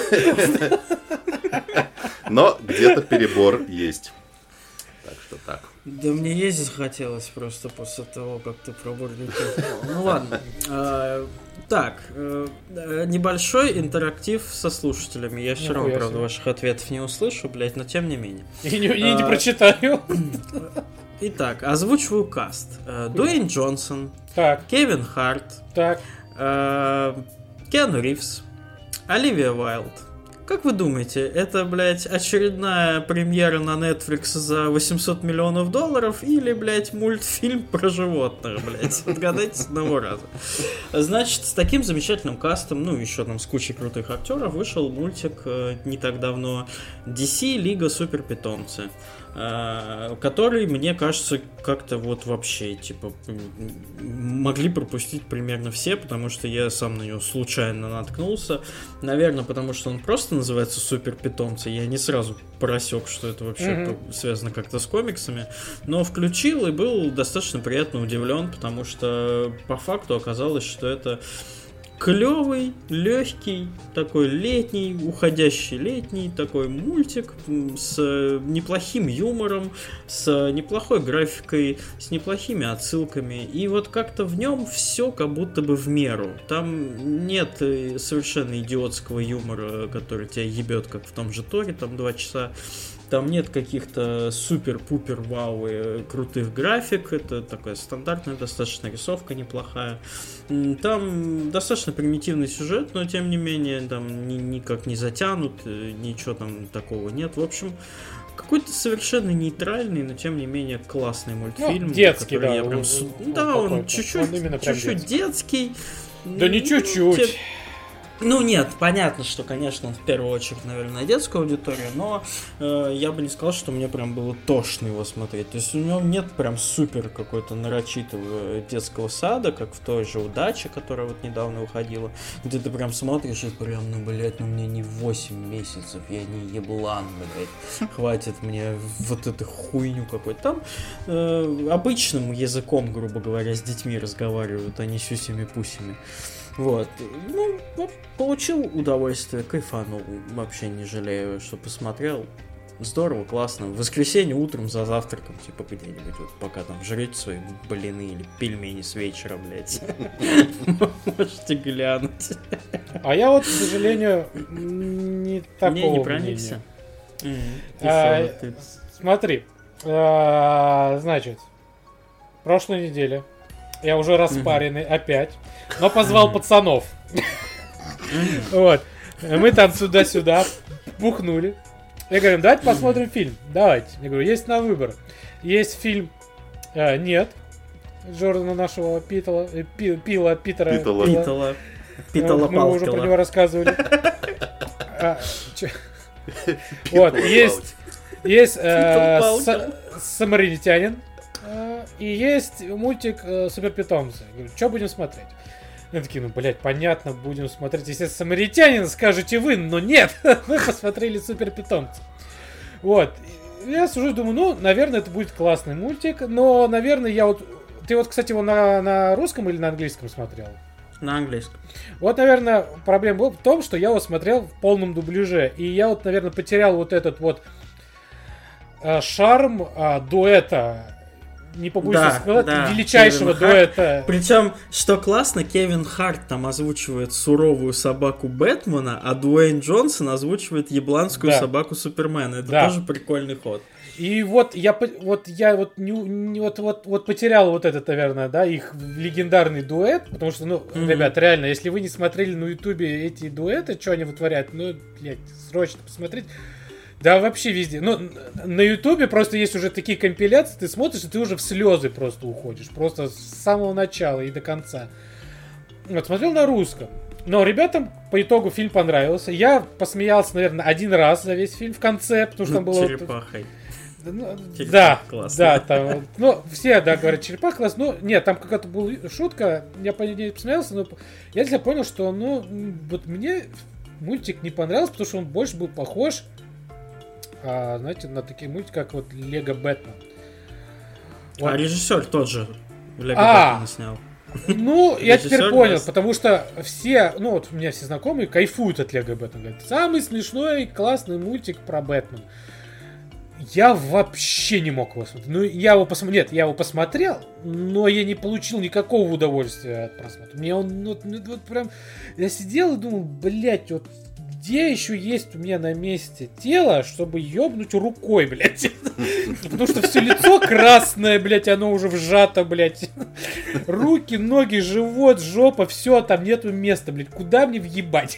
но где-то перебор есть. Так что так. Да мне ездить хотелось просто после того, как ты про Бургер Кинг. Ну ладно. А, так, э, небольшой интерактив со слушателями. Я все равно, Нихуя правда, себе. ваших ответов не услышу, блядь, но тем не менее. И не, и не А, прочитаю. Итак, озвучиваю каст. Э, Дуэйн Джонсон, Так, Кевин Харт, так. э, Киану Ривз, Оливия Уайлд. Как вы думаете, это, блядь, очередная премьера на Netflix за восемьсот миллионов долларов или, блядь, мультфильм про животных, блядь? Отгадайте с одного раза. Значит, с таким замечательным кастом, ну, еще там с кучей крутых актеров, вышел мультик э, не так давно ди си Лига Супер Питомцы, э, который, мне кажется, как-то вот вообще, типа, могли пропустить примерно все, потому что я сам на него случайно наткнулся. Наверное, потому что он просто называется Супер Питомцы. Я не сразу просек, что это вообще mm-hmm. связано как-то с комиксами. Но включил и был достаточно приятно удивлен, потому что по факту оказалось, что это клевый, легкий, такой летний, уходящий летний такой мультик с неплохим юмором, с неплохой графикой, с неплохими отсылками. И вот как-то в нем все как будто бы в меру. Там нет совершенно идиотского юмора, который тебя ебет, как в том же Торе, там два часа. Там нет каких-то супер-пупер-вау крутых график. Это такая стандартная достаточно рисовка неплохая. Там достаточно примитивный сюжет, но тем не менее там ни, никак не затянут, ничего там такого нет. В общем, какой-то совершенно нейтральный, но тем не менее классный мультфильм. Ну, детский, да. Я прям... Он, да, он, он чуть-чуть, он именно прям чуть-чуть детский. Да не чуть-чуть. Тем... Ну нет, понятно, что, конечно, он в первую очередь, наверное, на детскую аудиторию, но э, я бы не сказал, что мне прям было тошно его смотреть. То есть у него нет прям супер какой-то нарочитого детского сада, как в той же «Удаче», которая вот недавно выходила, где ты прям смотришь и прям, ну, блядь, ну мне не восемь месяцев, я не еблан, блядь, хватит мне вот эту хуйню какой-то. Там э, обычным языком, грубо говоря, с детьми разговаривают, а не сюсями-пусями. Вот, ну, получил удовольствие, кайфанул, вообще не жалею, что посмотрел. Здорово, классно. В воскресенье утром за завтраком, типа, где-нибудь, вот, пока там жрете свои блины или пельмени с вечера, блядь. Можете глянуть. А я вот, к сожалению, не такого мнения. Не, не проникся. Смотри, значит, прошлой неделе я уже распаренный опять, но позвал пацанов. Вот. Мы там сюда-сюда бухнули. Я говорю, давайте посмотрим фильм. Давайте. Я говорю, есть на выбор. Есть фильм э, «Нет» Джордана нашего Питала, э, пи, Пила, Питера. Питала. Питала. Питала. Мы уже про него рассказывали. Вот. Есть есть «Самаритянин». И есть мультик «Суперпитомцы». Я говорю, что будем смотреть? Они такие, ну, блядь, понятно, будем смотреть. Если «Самаритянин», скажете вы, но нет, мы посмотрели «Суперпитомцы». Вот. Я сужу, думаю, ну, наверное, это будет классный мультик, но, наверное, я вот... Ты вот, кстати, его на, на русском или на английском смотрел? На английском. Вот, наверное, проблема была в том, что я его смотрел в полном дубляже. И я вот, наверное, потерял вот этот вот э, шарм э, дуэта, не побоюсь да, сказать, да, величайшего дуэта. Причем, что классно, Кевин Харт там озвучивает суровую собаку Бэтмена, а Дуэйн Джонсон озвучивает ебланскую да. собаку Супермена. Это да. тоже прикольный ход. И вот я вот я вот не, не вот, вот вот потерял вот этот, наверное, да, их легендарный дуэт, потому что, ну, mm-hmm. ребят, реально, если вы не смотрели на Ютубе эти дуэты, что они вытворяют, ну, блядь, срочно посмотреть. Да, вообще везде. Ну, на Ютубе просто есть уже такие компиляции, ты смотришь, и ты уже в слезы просто уходишь. Просто с самого начала и до конца. Вот, смотрел на русском. Но ребятам по итогу фильм понравился. Я посмеялся, наверное, один раз за весь фильм в конце, потому что там было... Черепахой. Ну, Черепах да, классно. Да, там, ну, все, да, говорят, черепах класс, ну, нет, там какая-то была шутка, я по ней посмеялся, но я для себя понял, что, ну, вот мне мультик не понравился, потому что он больше был похож, а, знаете, на такие мультики, как вот Лего Бэтмен. Вот. А режиссер тот же Лего а, Бэтмен снял. Ну, я теперь понял, потому что все, ну, вот у меня все знакомые кайфуют от Лего Бэтмен, говорят, самый смешной, классный мультик про Бэтмена. Я вообще не мог его смотреть. Ну, я его посмотрел. Нет, я его посмотрел, но я не получил никакого удовольствия от просмотра. Мне он, ну, вот прям... Я сидел и думал, блять, вот где еще есть у меня на месте тело, чтобы ёбнуть рукой, блять. Потому что все лицо красное, блять, оно уже вжато, блять. Руки, ноги, живот, жопа, все, там нету места, блять. Куда мне въебать?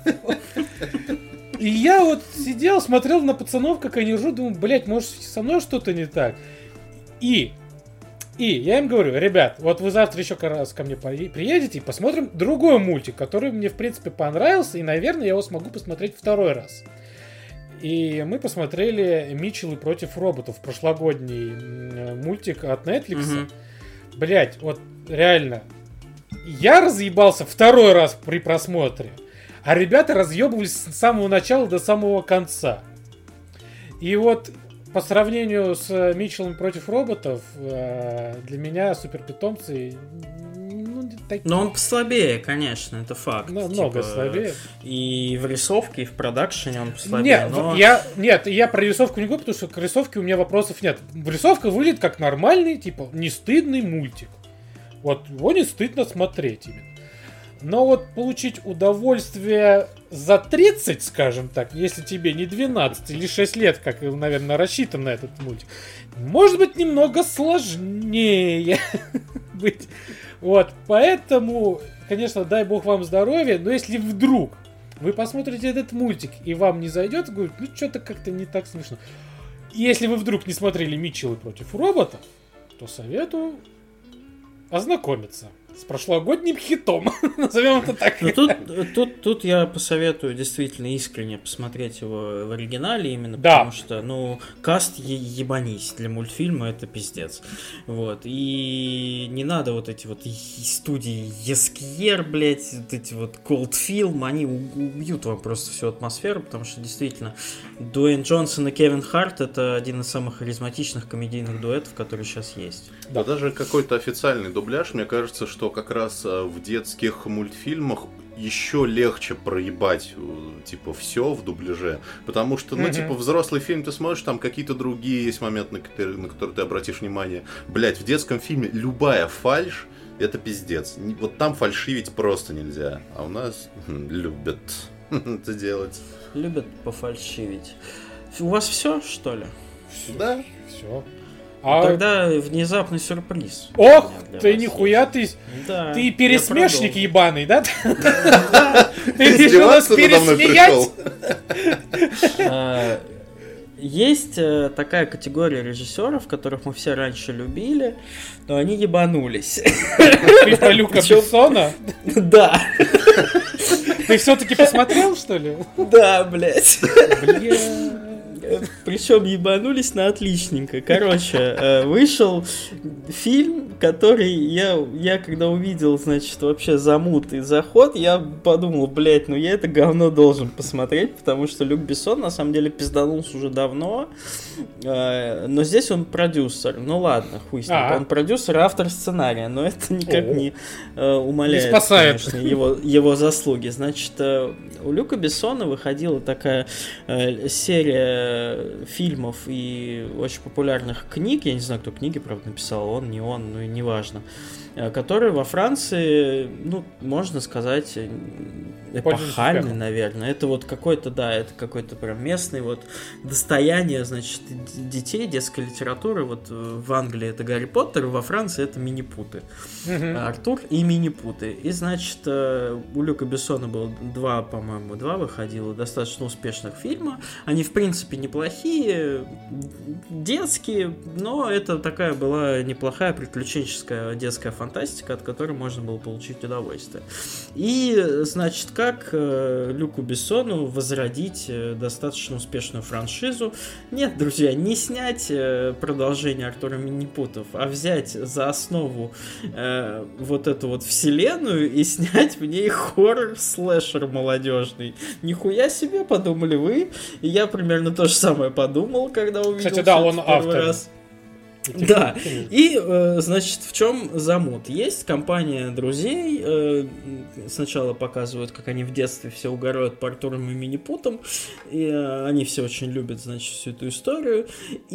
И я вот сидел, смотрел на пацанов, как они ржут, думаю, блять, может со мной что-то не так. И, и я им говорю, ребят, вот вы завтра еще раз ко мне приедете и посмотрим другой мультик, который мне, в принципе, понравился, и, наверное, я его смогу посмотреть второй раз. И мы посмотрели «Митчеллы против роботов», прошлогодний мультик от Netflix. Mm-hmm. Блять, вот реально, я разъебался второй раз при просмотре. А ребята разъебывались с самого начала до самого конца. И вот по сравнению с Митчеллом против роботов, для меня суперпитомцы... Ну, такие... Но он послабее, конечно, это факт. Ну, много типа, слабее. И в рисовке, и в продакшене он послабее. Нет, но... я, нет, я про рисовку не говорю, потому что к рисовке у меня вопросов нет. Рисовка выглядит как нормальный, типа, не стыдный мультик. Вот его не стыдно смотреть именно. Но вот получить удовольствие за тридцать, скажем так, если тебе не двенадцать или шесть лет, как, наверное, рассчитан на этот мультик, может быть немного сложнее быть. Вот, поэтому, конечно, дай бог вам здоровья, но если вдруг вы посмотрите этот мультик и вам не зайдет, говорит, ну что-то как-то не так смешно. Если вы вдруг не смотрели «Митчеллы против роботов», то советую ознакомиться. с прошлогодним хитом. Назовем это так. Ну, тут, тут, тут я посоветую действительно искренне посмотреть его в оригинале именно, да. Потому что, ну, каст е- ебанись для мультфильма, это пиздец. Вот. И не надо вот эти вот студии Ескьер, блять, вот эти вот Cold Film, они убьют вам просто всю атмосферу, потому что действительно Дуэйн Джонсон и Кевин Харт — это один из самых харизматичных комедийных дуэтов, которые сейчас есть. Да, да, даже какой-то официальный дубляж, мне кажется, что как раз в детских мультфильмах еще легче проебать, типа, все в дубляже, потому что, ну, mm-hmm. типа, взрослый фильм ты смотришь, там какие-то другие есть моменты, на которые, на которые ты обратишь внимание. Блять, в детском фильме любая фальшь — это пиздец. Вот там фальшивить просто нельзя, а у нас любят это делать. Любят пофальшивить. У вас все, что ли? Да. Все. А... Тогда внезапный сюрприз. Ох, ты нихуя, ты, да, ты пересмешник ебаный, да? Ты решил нас пересмеять? Есть такая категория режиссеров, которых мы все раньше любили, но они ебанулись. Ты про Люка Бессона? Да. Ты все-таки посмотрел, что ли? Да, блядь. Бля. Причем ебанулись на отличненько. Короче, вышел фильм, который я, я когда увидел, значит, вообще замут и заход, я подумал, блядь, ну я это говно должен посмотреть, потому что Люк Бессон на самом деле пизданулся уже давно, но здесь он продюсер. Ну ладно, хуй с ним. А-а. Он продюсер, автор сценария, но это никак О-о. не умаляет, не спасает. Конечно, его, его заслуги. Значит, у Люка Бессона выходила такая серия фильмов и очень популярных книг, я не знаю, кто книги, правда, написал, он, не он, ну и неважно, которые во Франции, ну, можно сказать, эпохальны, наверное. Это вот какой-то, да, это какой-то прям местный вот достояние, значит, детей, детской литературы. Вот в Англии это Гарри Поттер, во Франции это Минипуты. Mm-hmm. Артур и Минипуты. И, значит, у Люка Бессона было два, по-моему, два выходило достаточно успешных фильма. Они, в принципе, неплохие, детские, но это такая была неплохая приключенческая детская фантастика, от которой можно было получить удовольствие. И, значит, как э, Люку Бессону возродить э, достаточно успешную франшизу? Нет, друзья, не снять э, продолжение Артура Минипутов, а взять за основу э, вот эту вот вселенную и снять в ней хоррор-слэшер молодежный. Нихуя себе, подумали вы? И я примерно то же самое подумал, когда увидел. Кстати, да, он автор. Раз. Да, и, э, значит, в чем замут? Есть компания друзей, э, сначала показывают, как они в детстве все угорают по Артурам и Минипутам, и э, они все очень любят, значит, всю эту историю,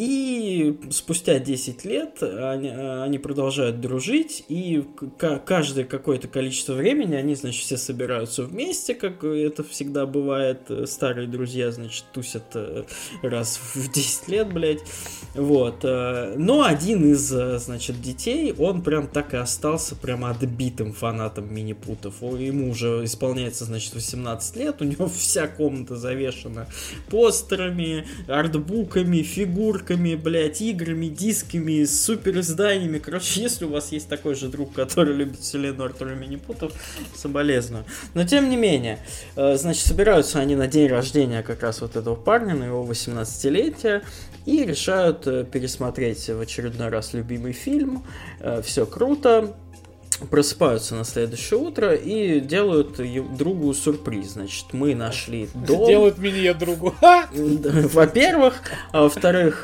и спустя десять лет они, они продолжают дружить, и к- каждое какое-то количество времени они, значит, все собираются вместе, как это всегда бывает, старые друзья, значит, тусят раз в десять лет, блядь, вот, но один из, значит, детей, он прям так и остался прям отбитым фанатом Минипутов. Ему уже исполняется, значит, восемнадцать лет, у него вся комната завешена постерами, артбуками, фигурками, блядь, играми, дисками, супер изданиями. Короче, если у вас есть такой же друг, который любит вселенную Артура Минипутов, соболезную. Но, тем не менее, значит, собираются они на день рождения как раз вот этого парня, на его восемнадцатилетие, и решают пересмотреть в очередной раз любимый фильм. Все круто. Просыпаются на следующее утро и делают другу сюрприз. Значит, мы нашли дом. Делают меня другу. Во-первых. А во-вторых,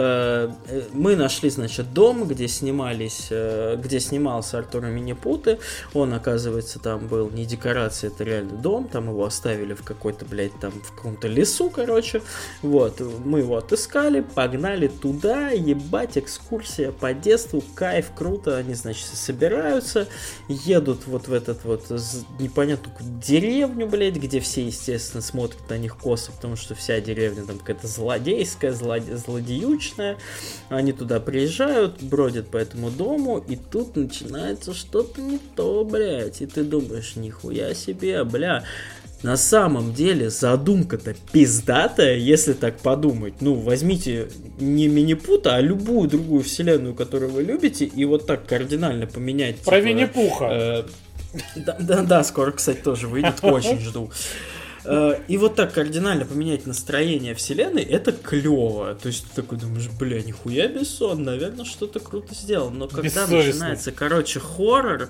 мы нашли, значит, дом, где снимались, где снимался Артур и Минипуты. Он, оказывается, там был не декорация, это реально дом. Там его оставили в какой-то, блядь, там в каком-то лесу, короче. Вот. Мы его отыскали, погнали туда. Ебать, экскурсия по детству. Кайф, круто. Они, значит, собираются. Едут вот в этот вот непонятную деревню, блядь, где все, естественно, смотрят на них косо, потому что вся деревня там какая-то злодейская, злоде- злодеючная. Они туда приезжают, бродят по этому дому, и тут начинается что-то не то, блядь. И ты думаешь, нихуя себе, бля. На самом деле задумка-то пиздатая, если так подумать. Ну, возьмите не Минипута, а любую другую вселенную, которую вы любите, и вот так кардинально поменять. Про типа, Винни-Пуха. Э, да, да, да, скоро, кстати, тоже выйдет, очень жду. Э, и вот так кардинально поменять настроение вселенной, это клево. То есть ты такой думаешь, бля, нихуя Бессон, наверное, что-то круто сделал. Но когда начинается, короче, хоррор,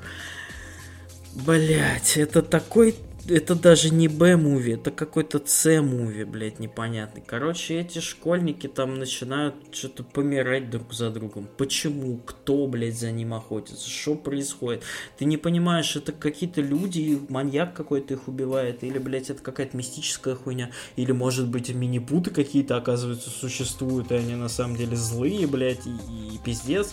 блять, это такой... Это даже не Б-муви, это какой-то С-муви, блядь, непонятный. Короче, эти школьники там начинают что-то помирать друг за другом. Почему? Кто, блядь, за ним охотится? Что происходит? Ты не понимаешь, это какие-то люди, маньяк какой-то их убивает, или, блядь, это какая-то мистическая хуйня, или, может быть, мини-путы какие-то, оказывается, существуют, и они на самом деле злые, блядь, и, и пиздец.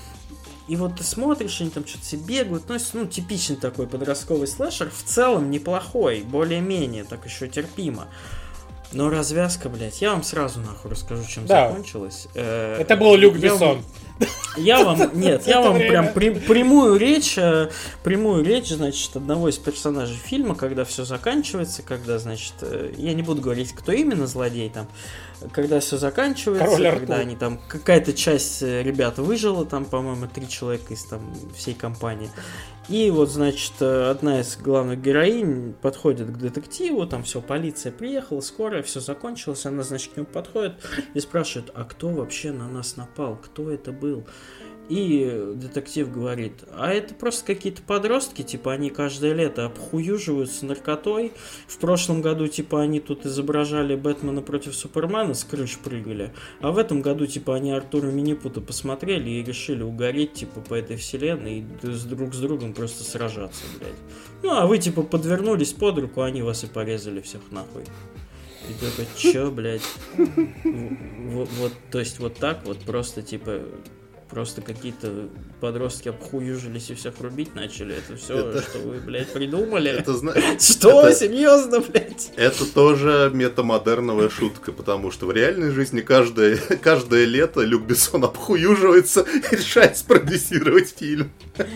И вот ты смотришь, они там что-то себе бегают. Ну, ну, типичный такой подростковый слэшер. В целом неплохой, более-менее, так еще терпимо. Но развязка, блядь, я вам сразу нахуй расскажу, чем да. закончилась. Это был Люк Бессон. Я вам, нет, я вам прям при, прямую речь, прямую речь, значит, одного из персонажей фильма, когда все заканчивается, когда, значит, я не буду говорить, кто именно злодей там, когда все заканчивается, Король когда Артур. Они там, какая-то часть ребят выжила, там, по-моему, три человека из там всей компании. И вот, значит, одна из главных героинь подходит к детективу, там все, полиция приехала, скорая, все закончилось, она, значит, к нему подходит и спрашивает, а кто вообще на нас напал, кто это был? И детектив говорит, а это просто какие-то подростки, типа они каждое лето обхуюживаются наркотой. В прошлом году, типа, они тут изображали Бэтмена против Супермена, с крыш прыгали. А в этом году, типа, они Артура Минипута посмотрели и решили угореть, типа, по этой вселенной и друг с другом просто сражаться, блядь. Ну, а вы, типа, подвернулись под руку, они вас и порезали всех нахуй. И такой, чё, блядь? Вот, вот, то есть вот так вот просто, типа... Просто какие-то подростки обхуюжились и всех рубить начали. Это все, это... что вы, блядь, придумали? Это, что? Это... Серьезно, блядь? Это тоже метамодерновая шутка, потому что в реальной жизни каждое, каждое лето Люк Бессон обхуюживается и решает спродюсировать фильм.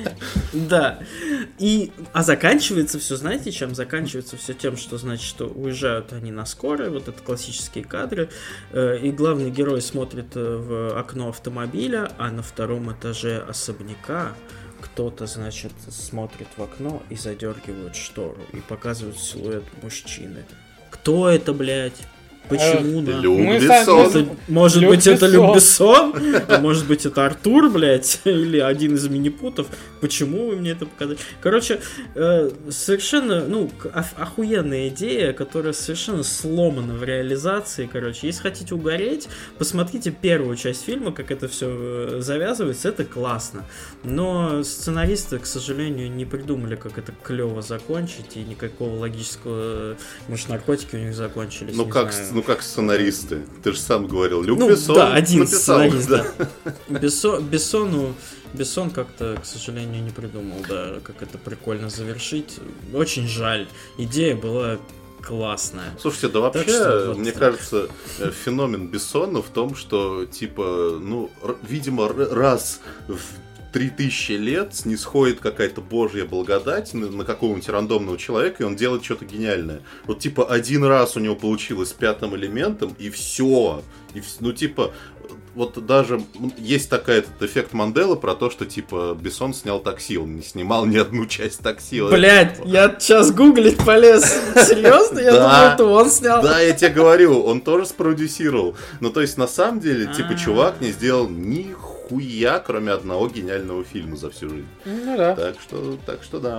Да. И... А заканчивается все, знаете, чем? Заканчивается все тем, что, значит, что уезжают они на скорой, вот это классические кадры, и главный герой смотрит в окно автомобиля, а на втором этаже особняка кто-то, значит, смотрит в окно и задергивают штору и показывают силуэт мужчины. Кто это, блядь? Почему? Э, Люк Бессон. Это, может Люк быть, Бессон. Это Люк Бессон? А может быть, это Артур, блядь? Или один из Минипутов? Почему вы мне это показали? Короче, э, совершенно, ну, охуенная идея, которая совершенно сломана в реализации, короче. Если хотите угореть, посмотрите первую часть фильма, как это все завязывается, это классно. Но сценаристы, к сожалению, не придумали, как это клево закончить, и никакого логического... Может, наркотики у них закончились, ну, как, знаю. Ну, как сценаристы. Ты же сам говорил, Люк ну, Бессон да, один написал. Сценарист, да. Бессон, Бессону, Бессон как-то, к сожалению, не придумал, да, как это прикольно завершить. Очень жаль. Идея была классная. Слушайте, да вообще, что, вот, мне так. кажется, феномен Бессона в том, что, типа, ну, р- видимо, раз в три тысячи лет снисходит какая-то божья благодать на, на какого-нибудь рандомного человека, и он делает что-то гениальное. Вот, типа, один раз у него получилось с пятым элементом, и все. И, ну, типа, вот даже есть такой этот эффект Манделы про то, что, типа, Бессон снял «Такси», он не снимал ни одну часть «Такси». Блять, я сейчас гуглить полез. Серьезно? Я думал, это он снял. Да, я тебе говорю, он тоже спродюсировал. Ну, то есть, на самом деле, типа, чувак не сделал ни хуя, кроме одного гениального фильма за всю жизнь. Ну да. Так что, так что да.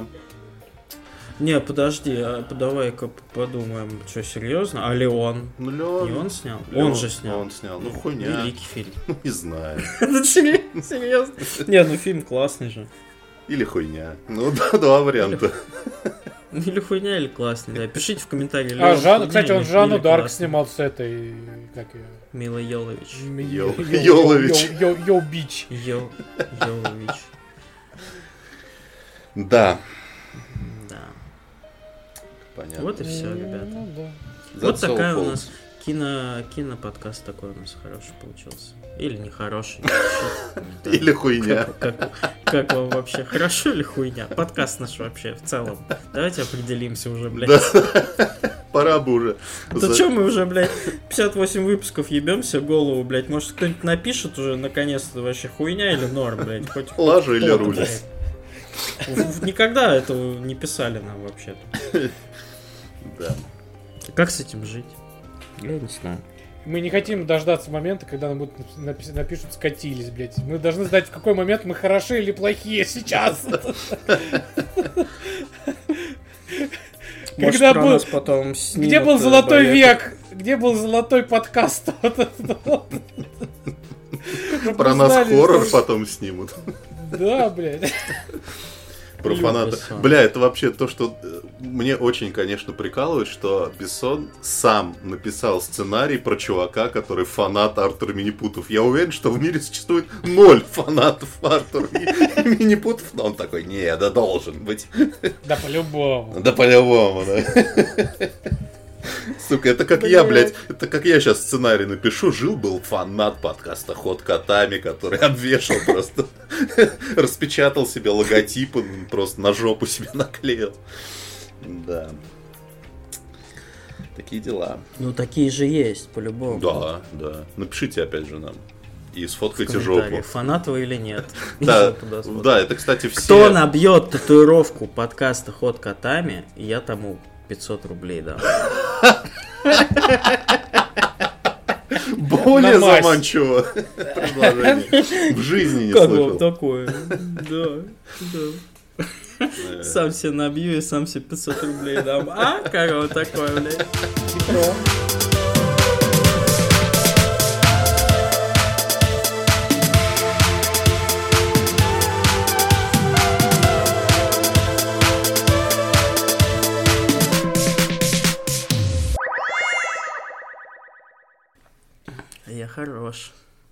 Не, подожди, а давай-ка подумаем, что, серьезно? А Леон? Ну, Леон... Не он снял? Леон, он же снял. Он снял, ну хуйня. Великий фильм. Ну, не знаю. Серьезно? Не, ну фильм классный же. Или хуйня. Ну, да, два варианта. Или хуйня, или классный, да. Пишите в комментариях. А, Жан, кстати, он Жанну Дарк снимал с этой, как ее? Мила Йолович. Йолович. Йо-бич. Йолович. Да. Да. Понятно. Вот и все, ребята. Ну, да. Вот такая у нас Кино, киноподкаст такой у нас хороший получился. Или нехороший. Или хуйня. Как, как, как вам вообще, хорошо или хуйня? Подкаст наш вообще в целом. Давайте определимся уже, блядь. Да. Пора бы уже. Да что мы уже, блядь, пятьдесят восемь выпусков ебемся голову, блядь. Может, кто-нибудь напишет уже наконец-то вообще хуйня или норм, блядь. Хоть, Лажа хоть или кто-то, руль. блядь. Никогда этого не писали нам вообще-то. Да. Как с этим жить? Я не знаю. Мы не хотим дождаться момента, когда нам будут напи- напишут «скатились», блядь. Мы должны знать, в какой момент мы хороши или плохие сейчас. Может, Когда про был... нас потом снимут, Где был э, золотой боек. век? Где был золотой подкаст? Про нас хоррор потом снимут. Да, блядь. Про Люк фаната. Бессон. Бля, это вообще то, что э, мне очень, конечно, прикалывает, что Бессон сам написал сценарий про чувака, который фанат Артура Минипутов. Я уверен, что в мире существует ноль фанатов Артура Ми- Минипутов, но он такой: не, да должен быть. Да по-любому. Да по-любому, да. Сука, это как я, блядь, это как я сейчас сценарий напишу. Жил-был фанат подкаста Ход Котами, который обвешал просто, распечатал себе логотип, он просто на жопу себе наклеил. Да. Такие дела. Ну, такие же есть, по-любому. Да, да. Напишите опять же нам. И сфоткайте В жопу. комментариях, фанат вы или нет. Да, Жопу досмотрим. да, это, кстати, все... Кто набьет татуировку подкаста Ход Котами, я тому пятьсот рублей дам. Более На мазь. заманчиво предложение. В жизни не Как вам слышал. такое? Да, да. Сам себе набью и сам себе пятьсот рублей дам. А? Как вам такое, блядь? Я хорош.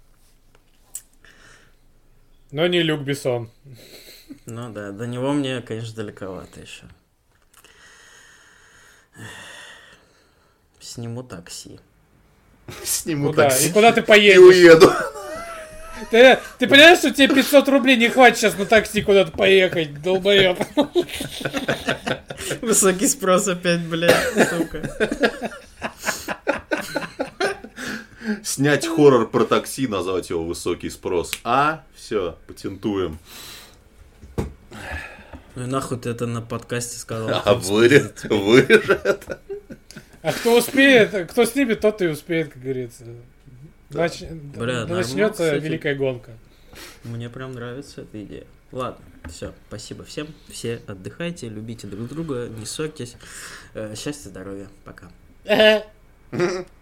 Но не Люк Бессон. Ну да, до него мне, конечно, далековато еще. Сниму такси. Сниму Куда? такси И куда ты и поедешь? уеду. Ты, ты понимаешь, что тебе пятьсот рублей не хватит сейчас на такси куда-то поехать, долбоёб? Высокий спрос опять, блядь, сука. Снять хоррор про такси, назвать его «Высокий спрос». А, все, патентуем. Ну и нахуй ты это на подкасте сказал? А вырежь, вырежь это. А кто успеет, кто снимет, тот и успеет, как говорится. Нач... Бля, да нормально, начнется кстати. великая гонка. Мне прям нравится эта идея. Ладно, все, спасибо всем. Все отдыхайте, любите друг друга, не ссорьтесь. Э, Счастья, здоровья, пока.